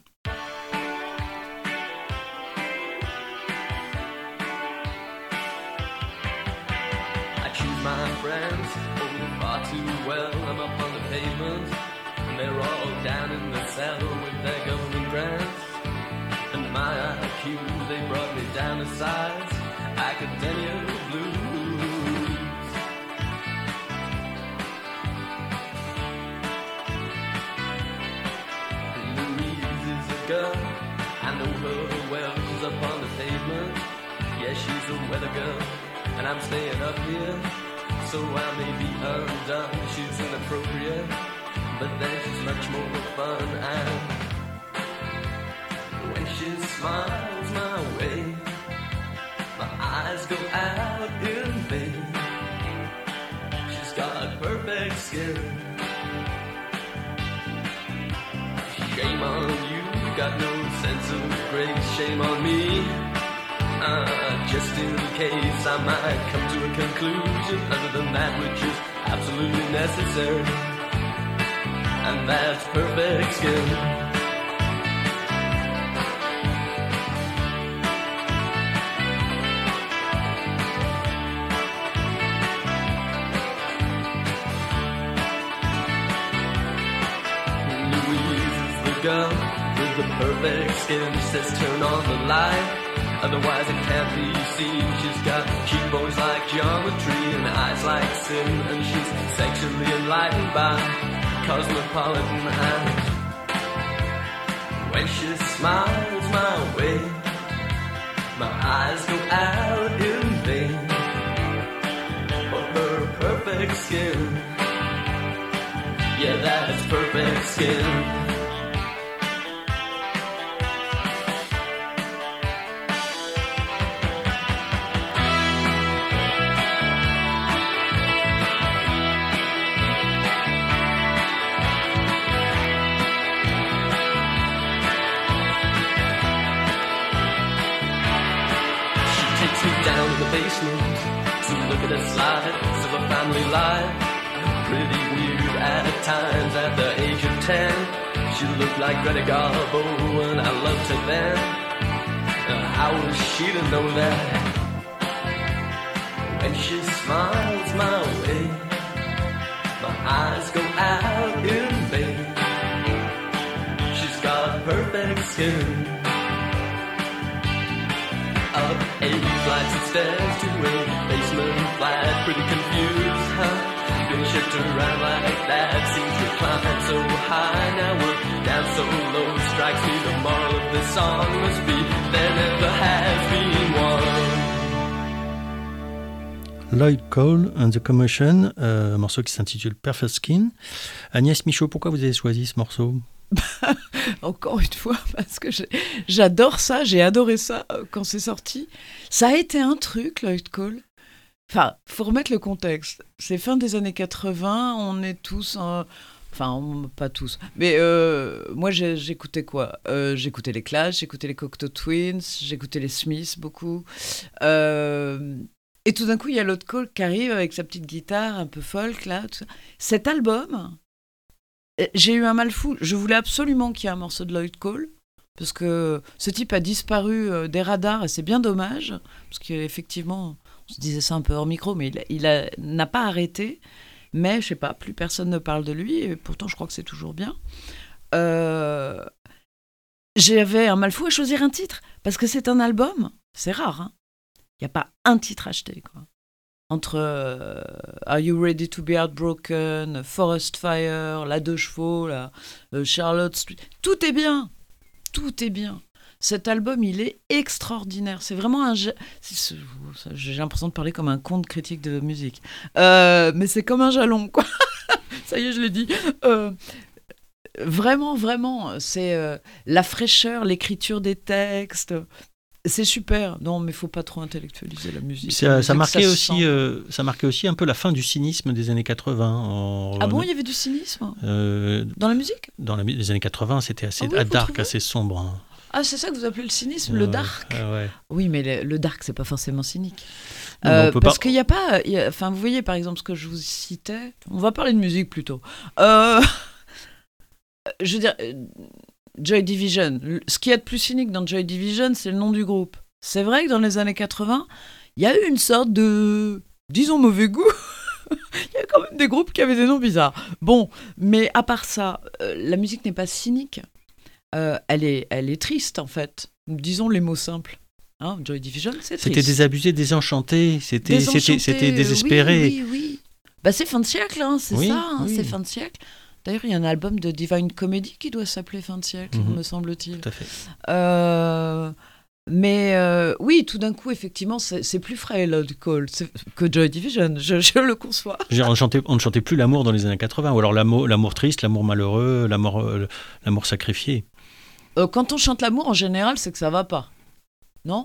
I choose my friends oh, far too well. I'm up on the pavement and they're all down in the cell with their golden grants. And my I Q, they brought me down to size academia blues. Louise is a girl, I know her well. She's up on the pavement, yeah, she's a weather girl. And I'm staying up here, so I may be undone. She's inappropriate, but then she's much more fun. And when she smiles my way, my eyes go out in vain. She's got perfect skin. Shame on you, got no sense of grace. Shame on me, uh, just in case I might come to a conclusion other than that which is absolutely necessary, and that's perfect skin. Girl with the perfect skin, she says turn on the light, otherwise it can't be seen. She's got cheekbones like geometry and eyes like sin, and she's sexually enlightened by cosmopolitan eyes. When she smiles my way, my eyes go out in vain. For her perfect skin, yeah, that's perfect skin. Basement to look at the slides of a family life. Pretty weird at times. At the age of ten, she looked like Greta Garbo, and I loved her then. Uh, how was she to know that? When she smiles my way, my eyes go out in vain. She's got perfect skin. Up a flights of stairs to a basement flat. Pretty confused, huh? Being shipped around like that seems to climb so high. Now we're down so low. Strikes me the moral of this song must be there never has been one. Lloyd Cole and the Commotion, euh, un morceau qui s'intitule Perfect Skin. Agnès Michaud, pourquoi vous avez choisi ce morceau ? Encore une fois, parce que j'ai, j'adore ça, j'ai adoré ça euh, quand c'est sorti. Ça a été un truc, Lloyd Cole. Enfin, faut remettre le contexte. C'est fin des années quatre-vingts, on est tous... En... Enfin, on, pas tous. Mais euh, moi, j'ai, j'écoutais quoi euh, J'écoutais les Clash, j'écoutais les Cocteau Twins, j'écoutais les Smiths beaucoup. Euh, et tout d'un coup, il y a Lloyd Cole qui arrive avec sa petite guitare un peu folk, là. Tout ça. Cet album... J'ai eu un mal fou. Je voulais absolument qu'il y ait un morceau de Lloyd Cole, parce que ce type a disparu euh, des radars, et c'est bien dommage, parce qu'effectivement, on se disait ça un peu hors micro, mais il, il a, n'a pas arrêté. Mais, je sais pas, plus personne ne parle de lui, et pourtant, je crois que c'est toujours bien. Euh, j'avais un mal fou à choisir un titre, parce que c'est un album, c'est rare, hein. Il n'y a pas un titre acheté, quoi. Entre euh, Are You Ready to Be Heartbroken, Forest Fire, La Deux Chevaux, la, euh, Charlotte Street, tout est bien, tout est bien. Cet album, il est extraordinaire. C'est vraiment un... C'est, c'est, j'ai l'impression de parler comme un conte critique de musique. Euh, mais c'est comme un jalon, quoi. Ça y est, je l'ai dit. Euh, vraiment, vraiment, c'est euh, la fraîcheur, l'écriture des textes... C'est super, non, mais il ne faut pas trop intellectualiser la musique. Ça, ça, marquait ça, aussi, euh, ça marquait aussi un peu la fin du cynisme des années quatre-vingts. En... Ah bon, il y avait du cynisme euh, dans la musique ? Dans la, les années quatre-vingts, c'était assez ah oui, dark, assez sombre. Hein. Ah, c'est ça que vous appelez le cynisme, euh, le dark euh, ouais. Oui, mais le, le dark, c'est pas forcément cynique. Non, euh, on peut parce pas... qu'il n'y a pas... Y a, enfin, vous voyez, par exemple, ce que je vous citais... On va parler de musique, plutôt. Euh, je veux dire, Joy Division. Ce qu'il y a de plus cynique dans Joy Division, c'est le nom du groupe. C'est vrai que dans les années quatre-vingts, il y a eu une sorte de, disons, mauvais goût. Il y a quand même des groupes qui avaient des noms bizarres. Bon, mais à part ça, euh, la musique n'est pas cynique. Euh, elle est, elle est triste, en fait. Disons les mots simples. Hein, Joy Division, c'est triste. C'était désabusé, désenchanté. C'était, désenchanté, c'était, c'était désespéré. Oui, oui, oui. Bah, c'est fin de siècle, hein, c'est oui, ça, hein, oui. c'est fin de siècle. D'ailleurs, il y a un album de Divine Comedy qui doit s'appeler Fin de siècle, mm-hmm. me semble-t-il. Tout à fait. Euh... Mais euh, oui, tout d'un coup, effectivement, c'est, c'est plus frais, Lloyd Cole, que Joy Division, je, je le conçois. On, chantait, on ne chantait plus l'amour dans les années quatre-vingts, ou alors l'amour, l'amour triste, l'amour malheureux, l'amour, euh, l'amour sacrifié. Euh, quand on chante l'amour, en général, c'est que ça va pas. Non ?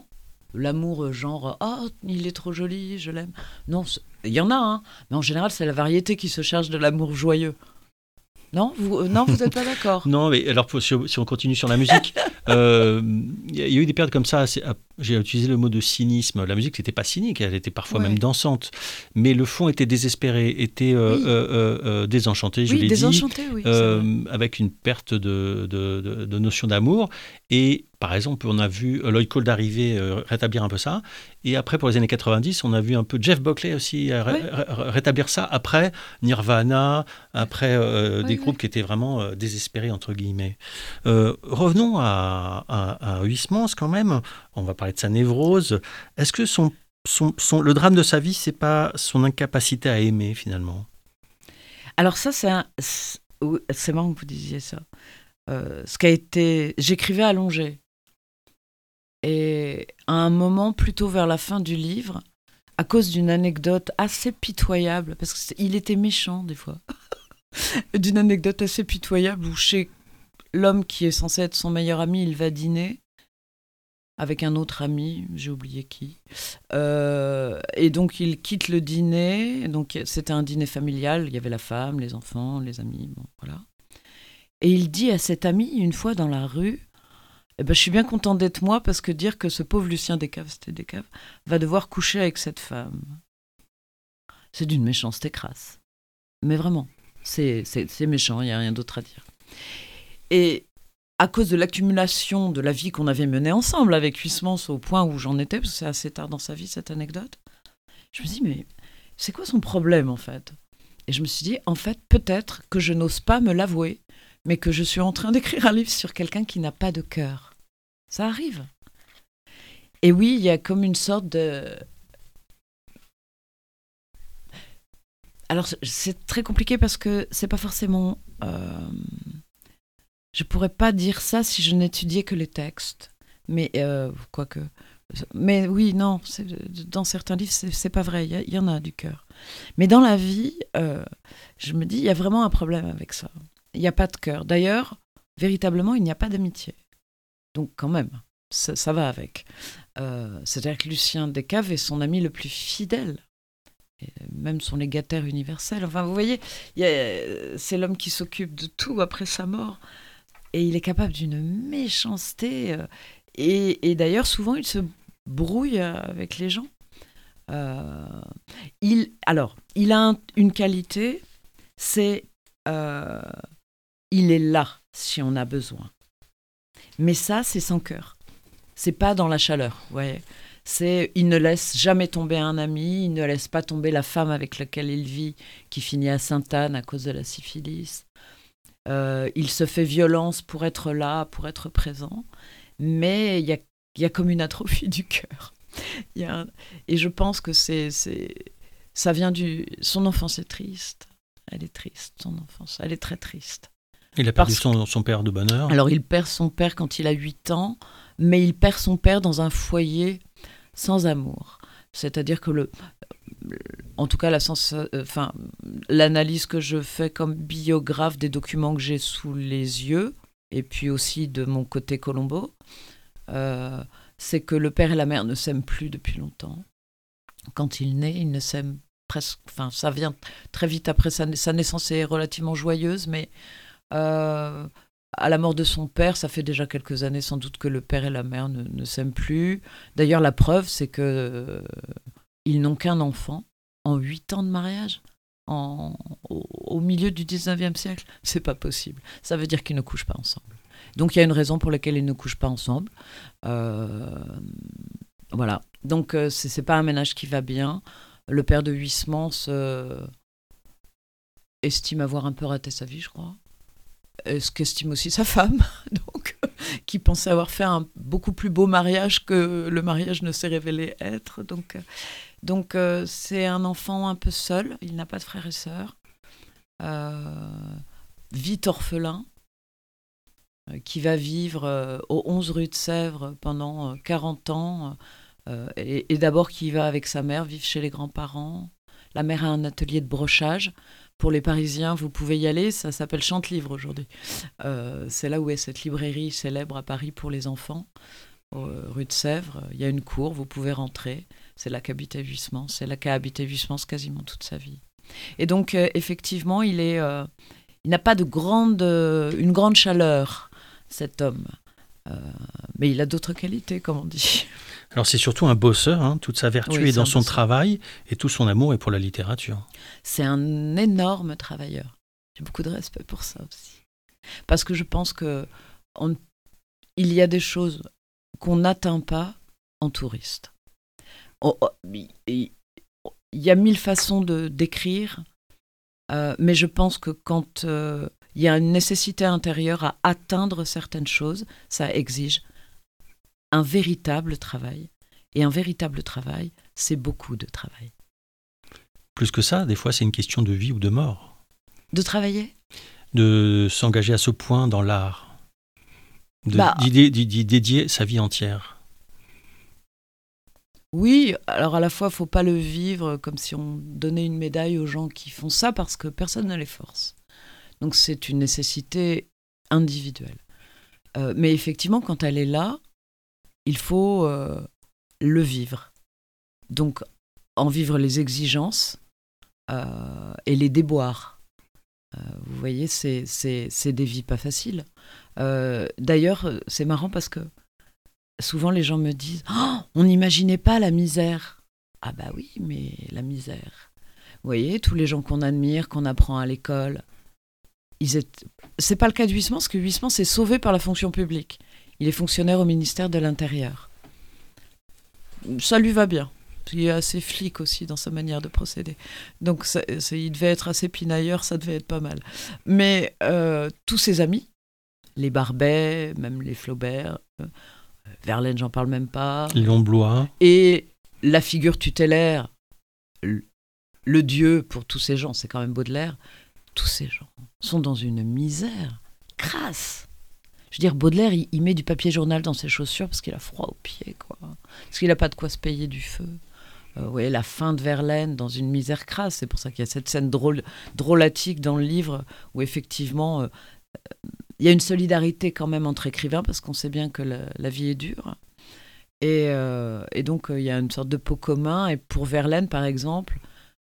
L'amour, genre, ah, oh, il est trop joli, je l'aime. Non, il y en a, hein, mais en général, c'est la variété qui se charge de l'amour joyeux. Non, vous euh, non, vous n'êtes pas d'accord. Non, mais alors pour, si, si on continue sur la musique, il euh, y, y a eu des périodes comme ça. J'ai utilisé le mot de cynisme. La musique n'était pas cynique, elle était parfois ouais. même dansante, mais le fond était désespéré, était euh, oui. euh, euh, désenchanté. Je oui, l'ai désenchanté, dit, oui, euh, avec une perte de, de, de, de notion d'amour. Et par exemple, on a vu Lloyd Cole d'arriver euh, rétablir un peu ça. Et après, pour les années quatre-vingt-dix, on a vu un peu Jeff Buckley aussi euh, ré- ré- rétablir ça. Après Nirvana, après euh, oui, des oui. groupes qui étaient vraiment euh, désespérés, entre guillemets. Euh, revenons à, à, à Huysmans quand même. On va parler de sa névrose. Est-ce que son, son, son, le drame de sa vie, c'est pas son incapacité à aimer, finalement ? Alors ça, c'est, un, c'est, c'est marrant que vous disiez ça. Euh, ce qui a été... J'écrivais allongé. Et à un moment, plutôt vers la fin du livre, à cause d'une anecdote assez pitoyable, parce qu'il était méchant des fois, d'une anecdote assez pitoyable où chez l'homme qui est censé être son meilleur ami, il va dîner avec un autre ami, j'ai oublié qui, euh, et donc il quitte le dîner, donc c'était un dîner familial, il y avait la femme, les enfants, les amis, bon, voilà. Et il dit à cet ami, une fois dans la rue, eh ben, je suis bien content d'être moi, parce que dire que ce pauvre Lucien Descaves, c'était Descaves, va devoir coucher avec cette femme. C'est d'une méchanceté crasse. Mais vraiment, c'est, c'est, c'est méchant, il n'y a rien d'autre à dire. Et à cause de l'accumulation de la vie qu'on avait menée ensemble avec Huysmans, au point où j'en étais, parce que c'est assez tard dans sa vie, cette anecdote, je me suis dit, mais c'est quoi son problème, en fait ? Et je me suis dit, en fait, peut-être que je n'ose pas me l'avouer, mais que je suis en train d'écrire un livre sur quelqu'un qui n'a pas de cœur. Ça arrive. Et oui, il y a comme une sorte de... Alors, c'est très compliqué parce que c'est pas forcément... Euh... Je pourrais pas dire ça si je n'étudiais que les textes. Mais, euh, quoique... Mais oui, non, c'est, dans certains livres, c'est, c'est pas vrai, il y, y en a du cœur. Mais dans la vie, euh, je me dis, il y a vraiment un problème avec ça. Il n'y a pas de cœur. D'ailleurs, véritablement, il n'y a pas d'amitié. Donc quand même, ça, ça va avec. Euh, c'est-à-dire que Lucien Descaves est son ami le plus fidèle, et même son légataire universel. Enfin, vous voyez, y a, c'est l'homme qui s'occupe de tout après sa mort. Et il est capable d'une méchanceté. Euh, et, et d'ailleurs, souvent, il se brouille avec les gens. Euh, il, alors, il a un, une qualité, c'est euh, il est là si on a besoin. Mais ça, c'est sans cœur. C'est pas dans la chaleur. Ouais. C'est, il ne laisse jamais tomber un ami, il ne laisse pas tomber la femme avec laquelle il vit, qui finit à Sainte-Anne à cause de la syphilis. Euh, il se fait violence pour être là, pour être présent. Mais il y a, y a comme une atrophie du cœur. Y a un... Et je pense que c'est, c'est... ça vient du... Son enfance est triste. Elle est triste, son enfance. Elle est très triste. Il a perdu Parce... son, son père de bonne heure. Alors, il perd son père quand il a huit ans, mais il perd son père dans un foyer sans amour. C'est-à-dire que, le, en tout cas, la sens, enfin, l'analyse que je fais comme biographe des documents que j'ai sous les yeux, et puis aussi de mon côté Colombo, euh, c'est que le père et la mère ne s'aiment plus depuis longtemps. Quand il naît, ils ne s'aiment presque... Enfin, ça vient très vite après sa, sa naissance, est relativement joyeuse, mais euh, à la mort de son père, ça fait déjà quelques années sans doute que le père et la mère ne, ne s'aiment plus. D'ailleurs, la preuve, c'est que euh, ils n'ont qu'un enfant en huit ans de mariage. En, au, au milieu du dix-neuvième siècle, c'est pas possible. Ça veut dire qu'ils ne couchent pas ensemble. Donc il y a une raison pour laquelle ils ne couchent pas ensemble. Euh, voilà. Donc euh, c'est, c'est pas un ménage qui va bien. Le père de Huysmans euh, estime avoir un peu raté sa vie, je crois. Et ce qu'estime aussi sa femme, donc qui pensait avoir fait un beaucoup plus beau mariage que le mariage ne s'est révélé être. Donc euh, Donc, euh, c'est un enfant un peu seul. Il n'a pas de frères et sœurs. Euh, vite orphelin. Euh, qui va vivre euh, au onze rue de Sèvres pendant euh, quarante ans. Euh, et, et d'abord, qui va avec sa mère vivre chez les grands-parents. La mère a un atelier de brochage. Pour les Parisiens, vous pouvez y aller. Ça s'appelle Chante-Livre aujourd'hui. Euh, c'est là où est cette librairie célèbre à Paris pour les enfants. Euh, rue de Sèvres. Il y a une cour. Vous pouvez rentrer. C'est là qu'habitait Huysmans, c'est là qu'a habité Huysmans quasiment toute sa vie. Et donc, euh, effectivement, il, est, euh, il n'a pas de grande, euh, une grande chaleur, cet homme. Euh, mais il a d'autres qualités, comme on dit. Alors, c'est surtout un bosseur, hein. Toute sa vertu Oui, est dans un son bosseur. travail et tout son amour est pour la littérature. C'est un énorme travailleur. J'ai beaucoup de respect pour ça aussi. Parce que je pense que on, il y a des choses qu'on n'atteint pas en touriste. Oh, oh, il y a mille façons de d'écrire, euh, mais je pense que quand euh, il y a une nécessité intérieure à atteindre certaines choses, ça exige un véritable travail. Et un véritable travail, c'est beaucoup de travail. Plus que ça, des fois, c'est une question de vie ou de mort. De travailler ? De s'engager à ce point dans l'art. De, Bah, d'y, d'y, d'y dédier sa vie entière. Oui, alors à la fois, il ne faut pas le vivre comme si on donnait une médaille aux gens qui font ça parce que personne ne les force. Donc c'est une nécessité individuelle. Euh, mais effectivement, quand elle est là, il faut euh, le vivre. Donc en vivre les exigences euh, et les déboires. Euh, vous voyez, c'est, c'est, c'est des vies pas faciles. Euh, d'ailleurs, c'est marrant parce que souvent, les gens me disent oh, « On n'imaginait pas la misère. » Ah bah oui, mais la misère. Vous voyez, tous les gens qu'on admire, qu'on apprend à l'école, ils étaient... c'est pas le cas de Huysmans, parce que Huysmans s'est sauvé par la fonction publique. Il est fonctionnaire au ministère de l'Intérieur. Ça lui va bien. Il est assez flic aussi dans sa manière de procéder. Donc, ça, c'est, il devait être assez pinailleur, ça devait être pas mal. Mais euh, tous ses amis, les Barbet, même les Flaubert... Euh, Verlaine, j'en parle même pas. Léon Blois. Et la figure tutélaire, le, le dieu pour tous ces gens, c'est quand même Baudelaire. Tous ces gens sont dans une misère crasse. Je veux dire, Baudelaire, il, il met du papier journal dans ses chaussures parce qu'il a froid aux pieds, quoi. Parce qu'il n'a pas de quoi se payer du feu. Euh, ouais, la fin de Verlaine dans une misère crasse. C'est pour ça qu'il y a cette scène drôle, drôlatique dans le livre où effectivement, euh, il y a une solidarité quand même entre écrivains parce qu'on sait bien que la, la vie est dure. Et, euh, et donc, euh, il y a une sorte de pot commun. Et pour Verlaine, par exemple,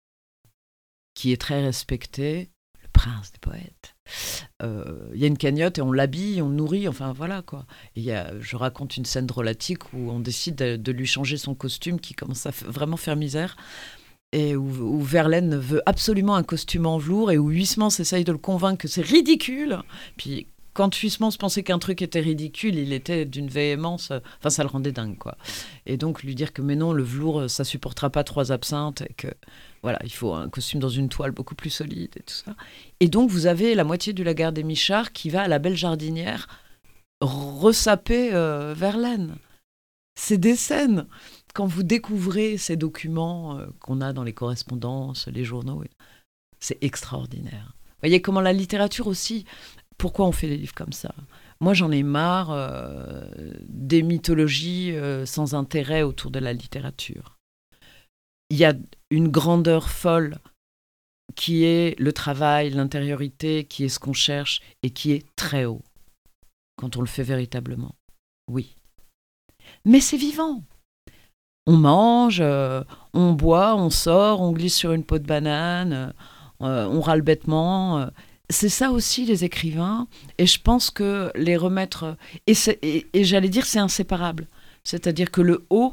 qui est très respecté, le prince des poètes, euh, il y a une cagnotte et on l'habille, on le nourrit, enfin voilà quoi. Et y a, je raconte une scène drôlatique où on décide de, de lui changer son costume qui commence à f- vraiment faire misère. Et où, où Verlaine veut absolument un costume en velours et où Huysmans essaye de le convaincre que c'est ridicule. Puis quand Huysmans pensait qu'un truc était ridicule, il était d'une véhémence, enfin ça le rendait dingue quoi. Et donc lui dire que mais non, le velours ça supportera pas trois absinthes et que voilà, il faut un costume dans une toile beaucoup plus solide et tout ça. Et donc vous avez la moitié du Lagarde des Michards qui va à la Belle Jardinière ressaper euh, Verlaine. C'est des scènes. Quand vous découvrez ces documents euh, qu'on a dans les correspondances, les journaux, c'est extraordinaire. Vous voyez comment la littérature aussi, pourquoi on fait des livres comme ça ? Moi, j'en ai marre euh, des mythologies euh, sans intérêt autour de la littérature. Il y a une grandeur folle qui est le travail, l'intériorité, qui est ce qu'on cherche et qui est très haut quand on le fait véritablement. Oui. Mais c'est vivant. On mange, euh, on boit, on sort, on glisse sur une peau de banane, euh, on râle bêtement. Euh, c'est ça aussi les écrivains. Et je pense que les remettre... Et, c'est, et, et j'allais dire c'est inséparable. C'est-à-dire que le haut,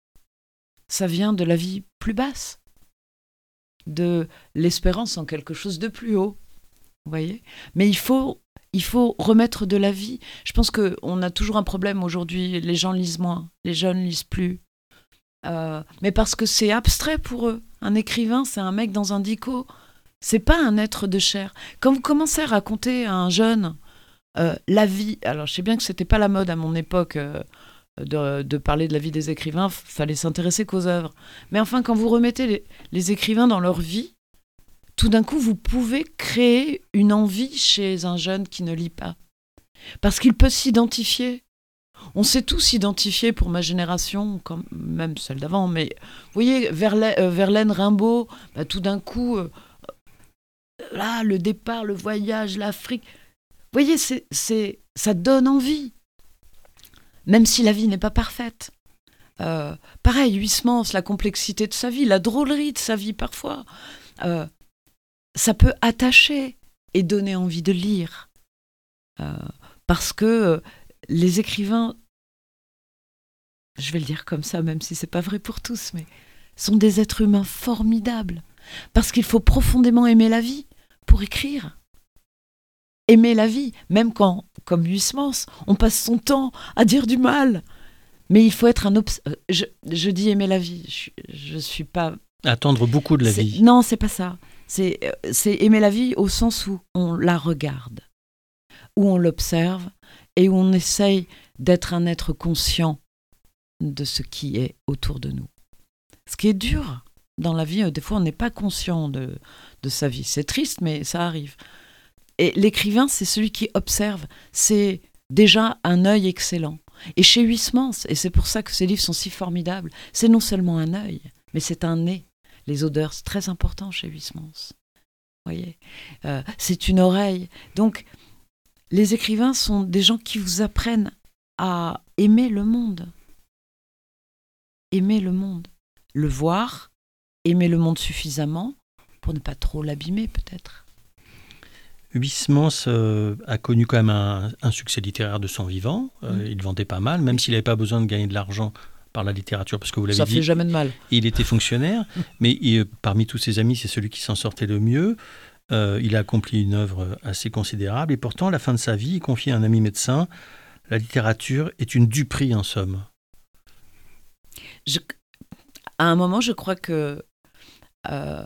ça vient de la vie plus basse. De l'espérance en quelque chose de plus haut. Vous voyez ? Mais il faut... Il faut remettre de la vie. Je pense qu'on a toujours un problème aujourd'hui. Les gens lisent moins, les jeunes lisent plus. Euh, mais parce que c'est abstrait pour eux. Un écrivain, c'est un mec dans un dico. C'est pas un être de chair. Quand vous commencez à raconter à un jeune euh, la vie... Alors, je sais bien que c'était pas la mode à mon époque euh, de, de parler de la vie des écrivains. Fallait s'intéresser qu'aux œuvres. Mais enfin, quand vous remettez les, les écrivains dans leur vie, tout d'un coup, vous pouvez créer une envie chez un jeune qui ne lit pas. Parce qu'il peut s'identifier. On s'est tous identifiés pour ma génération, comme même celle d'avant, mais vous voyez, Verlaine, euh, Verlaine Rimbaud, bah, tout d'un coup, euh, là, le départ, le voyage, l'Afrique, vous voyez, c'est, c'est, ça donne envie, même si la vie n'est pas parfaite. Euh, pareil, Huysmans, la complexité de sa vie, la drôlerie de sa vie parfois, euh, ça peut attacher et donner envie de lire. Euh, parce que euh, les écrivains, je vais le dire comme ça, même si c'est pas vrai pour tous, mais sont des êtres humains formidables. Parce qu'il faut profondément aimer la vie pour écrire. Aimer la vie, même quand, comme Huysmans, on passe son temps à dire du mal. Mais il faut être un... Obs- je, je dis aimer la vie, je, je suis pas... Attendre beaucoup de la c'est, vie. Non, c'est pas ça. C'est, c'est aimer la vie au sens où on la regarde, où on l'observe et où on essaye d'être un être conscient de ce qui est autour de nous. Ce qui est dur dans la vie, des fois on n'est pas conscient de, de sa vie. C'est triste, mais ça arrive. Et l'écrivain, c'est celui qui observe. C'est déjà un œil excellent. Et chez Huysmans, et c'est pour ça que ces livres sont si formidables, c'est non seulement un œil, mais c'est un nez. Les odeurs, c'est très important chez Huysmans. Vous voyez, euh, c'est une oreille. Donc, les écrivains sont des gens qui vous apprennent à aimer le monde. Aimer le monde. Le voir, aimer le monde suffisamment pour ne pas trop l'abîmer, peut-être. Huysmans euh, a connu quand même un, un succès littéraire de son vivant. Euh, mmh. Il vendait pas mal, même s'il n'avait pas besoin de gagner de l'argent par la littérature, parce que vous l'avez ça dit, fait jamais de mal. Il était fonctionnaire, mais il, parmi tous ses amis, c'est celui qui s'en sortait le mieux. Euh, il a accompli une œuvre assez considérable, et pourtant, à la fin de sa vie, il confie à un ami médecin, la littérature est une duperie en somme. Je, à un moment, je crois que euh,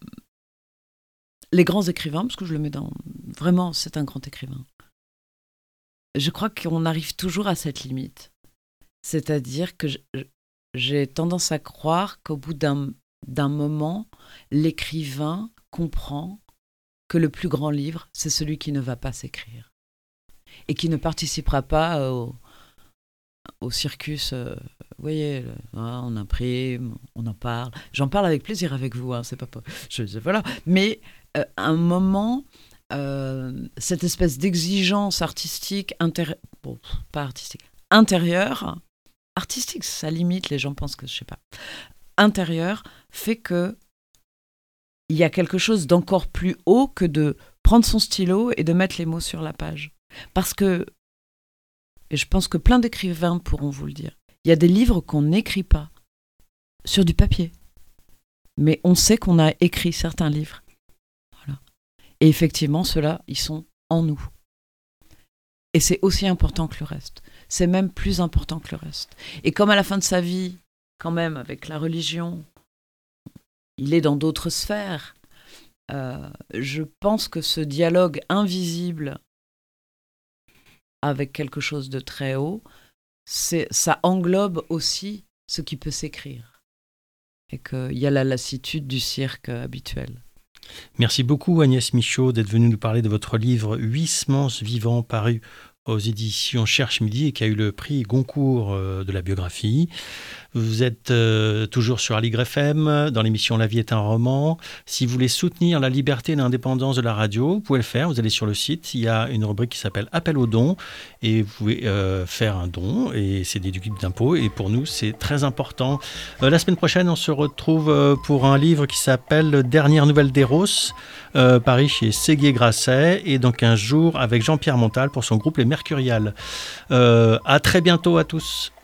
les grands écrivains, parce que je le mets dans... Vraiment, c'est un grand écrivain. Je crois qu'on arrive toujours à cette limite. C'est-à-dire que je, j'ai tendance à croire qu'au bout d'un, d'un moment, l'écrivain comprend que le plus grand livre, c'est celui qui ne va pas s'écrire et qui ne participera pas au, au circus. Euh, vous voyez, hein, on imprime, on en parle. J'en parle avec plaisir avec vous, hein, c'est pas, pas je, je, voilà. Mais euh, à un moment, euh, cette espèce d'exigence artistique, intér... bon, pas artistique, intérieure, artistique, ça limite, les gens pensent que je sais pas, intérieure, fait que il y a quelque chose d'encore plus haut que de prendre son stylo et de mettre les mots sur la page. Parce que, et je pense que plein d'écrivains pourront vous le dire, il y a des livres qu'on n'écrit pas sur du papier. Mais on sait qu'on a écrit certains livres. Voilà. Et effectivement, ceux-là, ils sont en nous. Et c'est aussi important que le reste. C'est même plus important que le reste. Et comme à la fin de sa vie, quand même, avec la religion, il est dans d'autres sphères. Euh, je pense que ce dialogue invisible avec quelque chose de très haut, c'est, ça englobe aussi ce qui peut s'écrire. Et qu'il y a la lassitude du cirque habituel. Merci beaucoup Agnès Michaud d'être venue nous parler de votre livre Huit semences vivants paru aux éditions Cherche Midi et qui a eu le prix Goncourt de la biographie. Vous êtes euh, toujours sur Aligre F M dans l'émission La vie est un roman. Si vous voulez soutenir la liberté et l'indépendance de la radio, vous pouvez le faire. Vous allez sur le site, il y a une rubrique qui s'appelle Appel aux dons et vous pouvez euh, faire un don et c'est déductible d'impôts et pour nous c'est très important. Euh, la semaine prochaine on se retrouve euh, pour un livre qui s'appelle Dernière nouvelle d'Eros, euh, paru chez Séguier-Grasset et dans quinze jours avec Jean-Pierre Montal pour son groupe Les Mercuriales. Euh, à très bientôt à tous.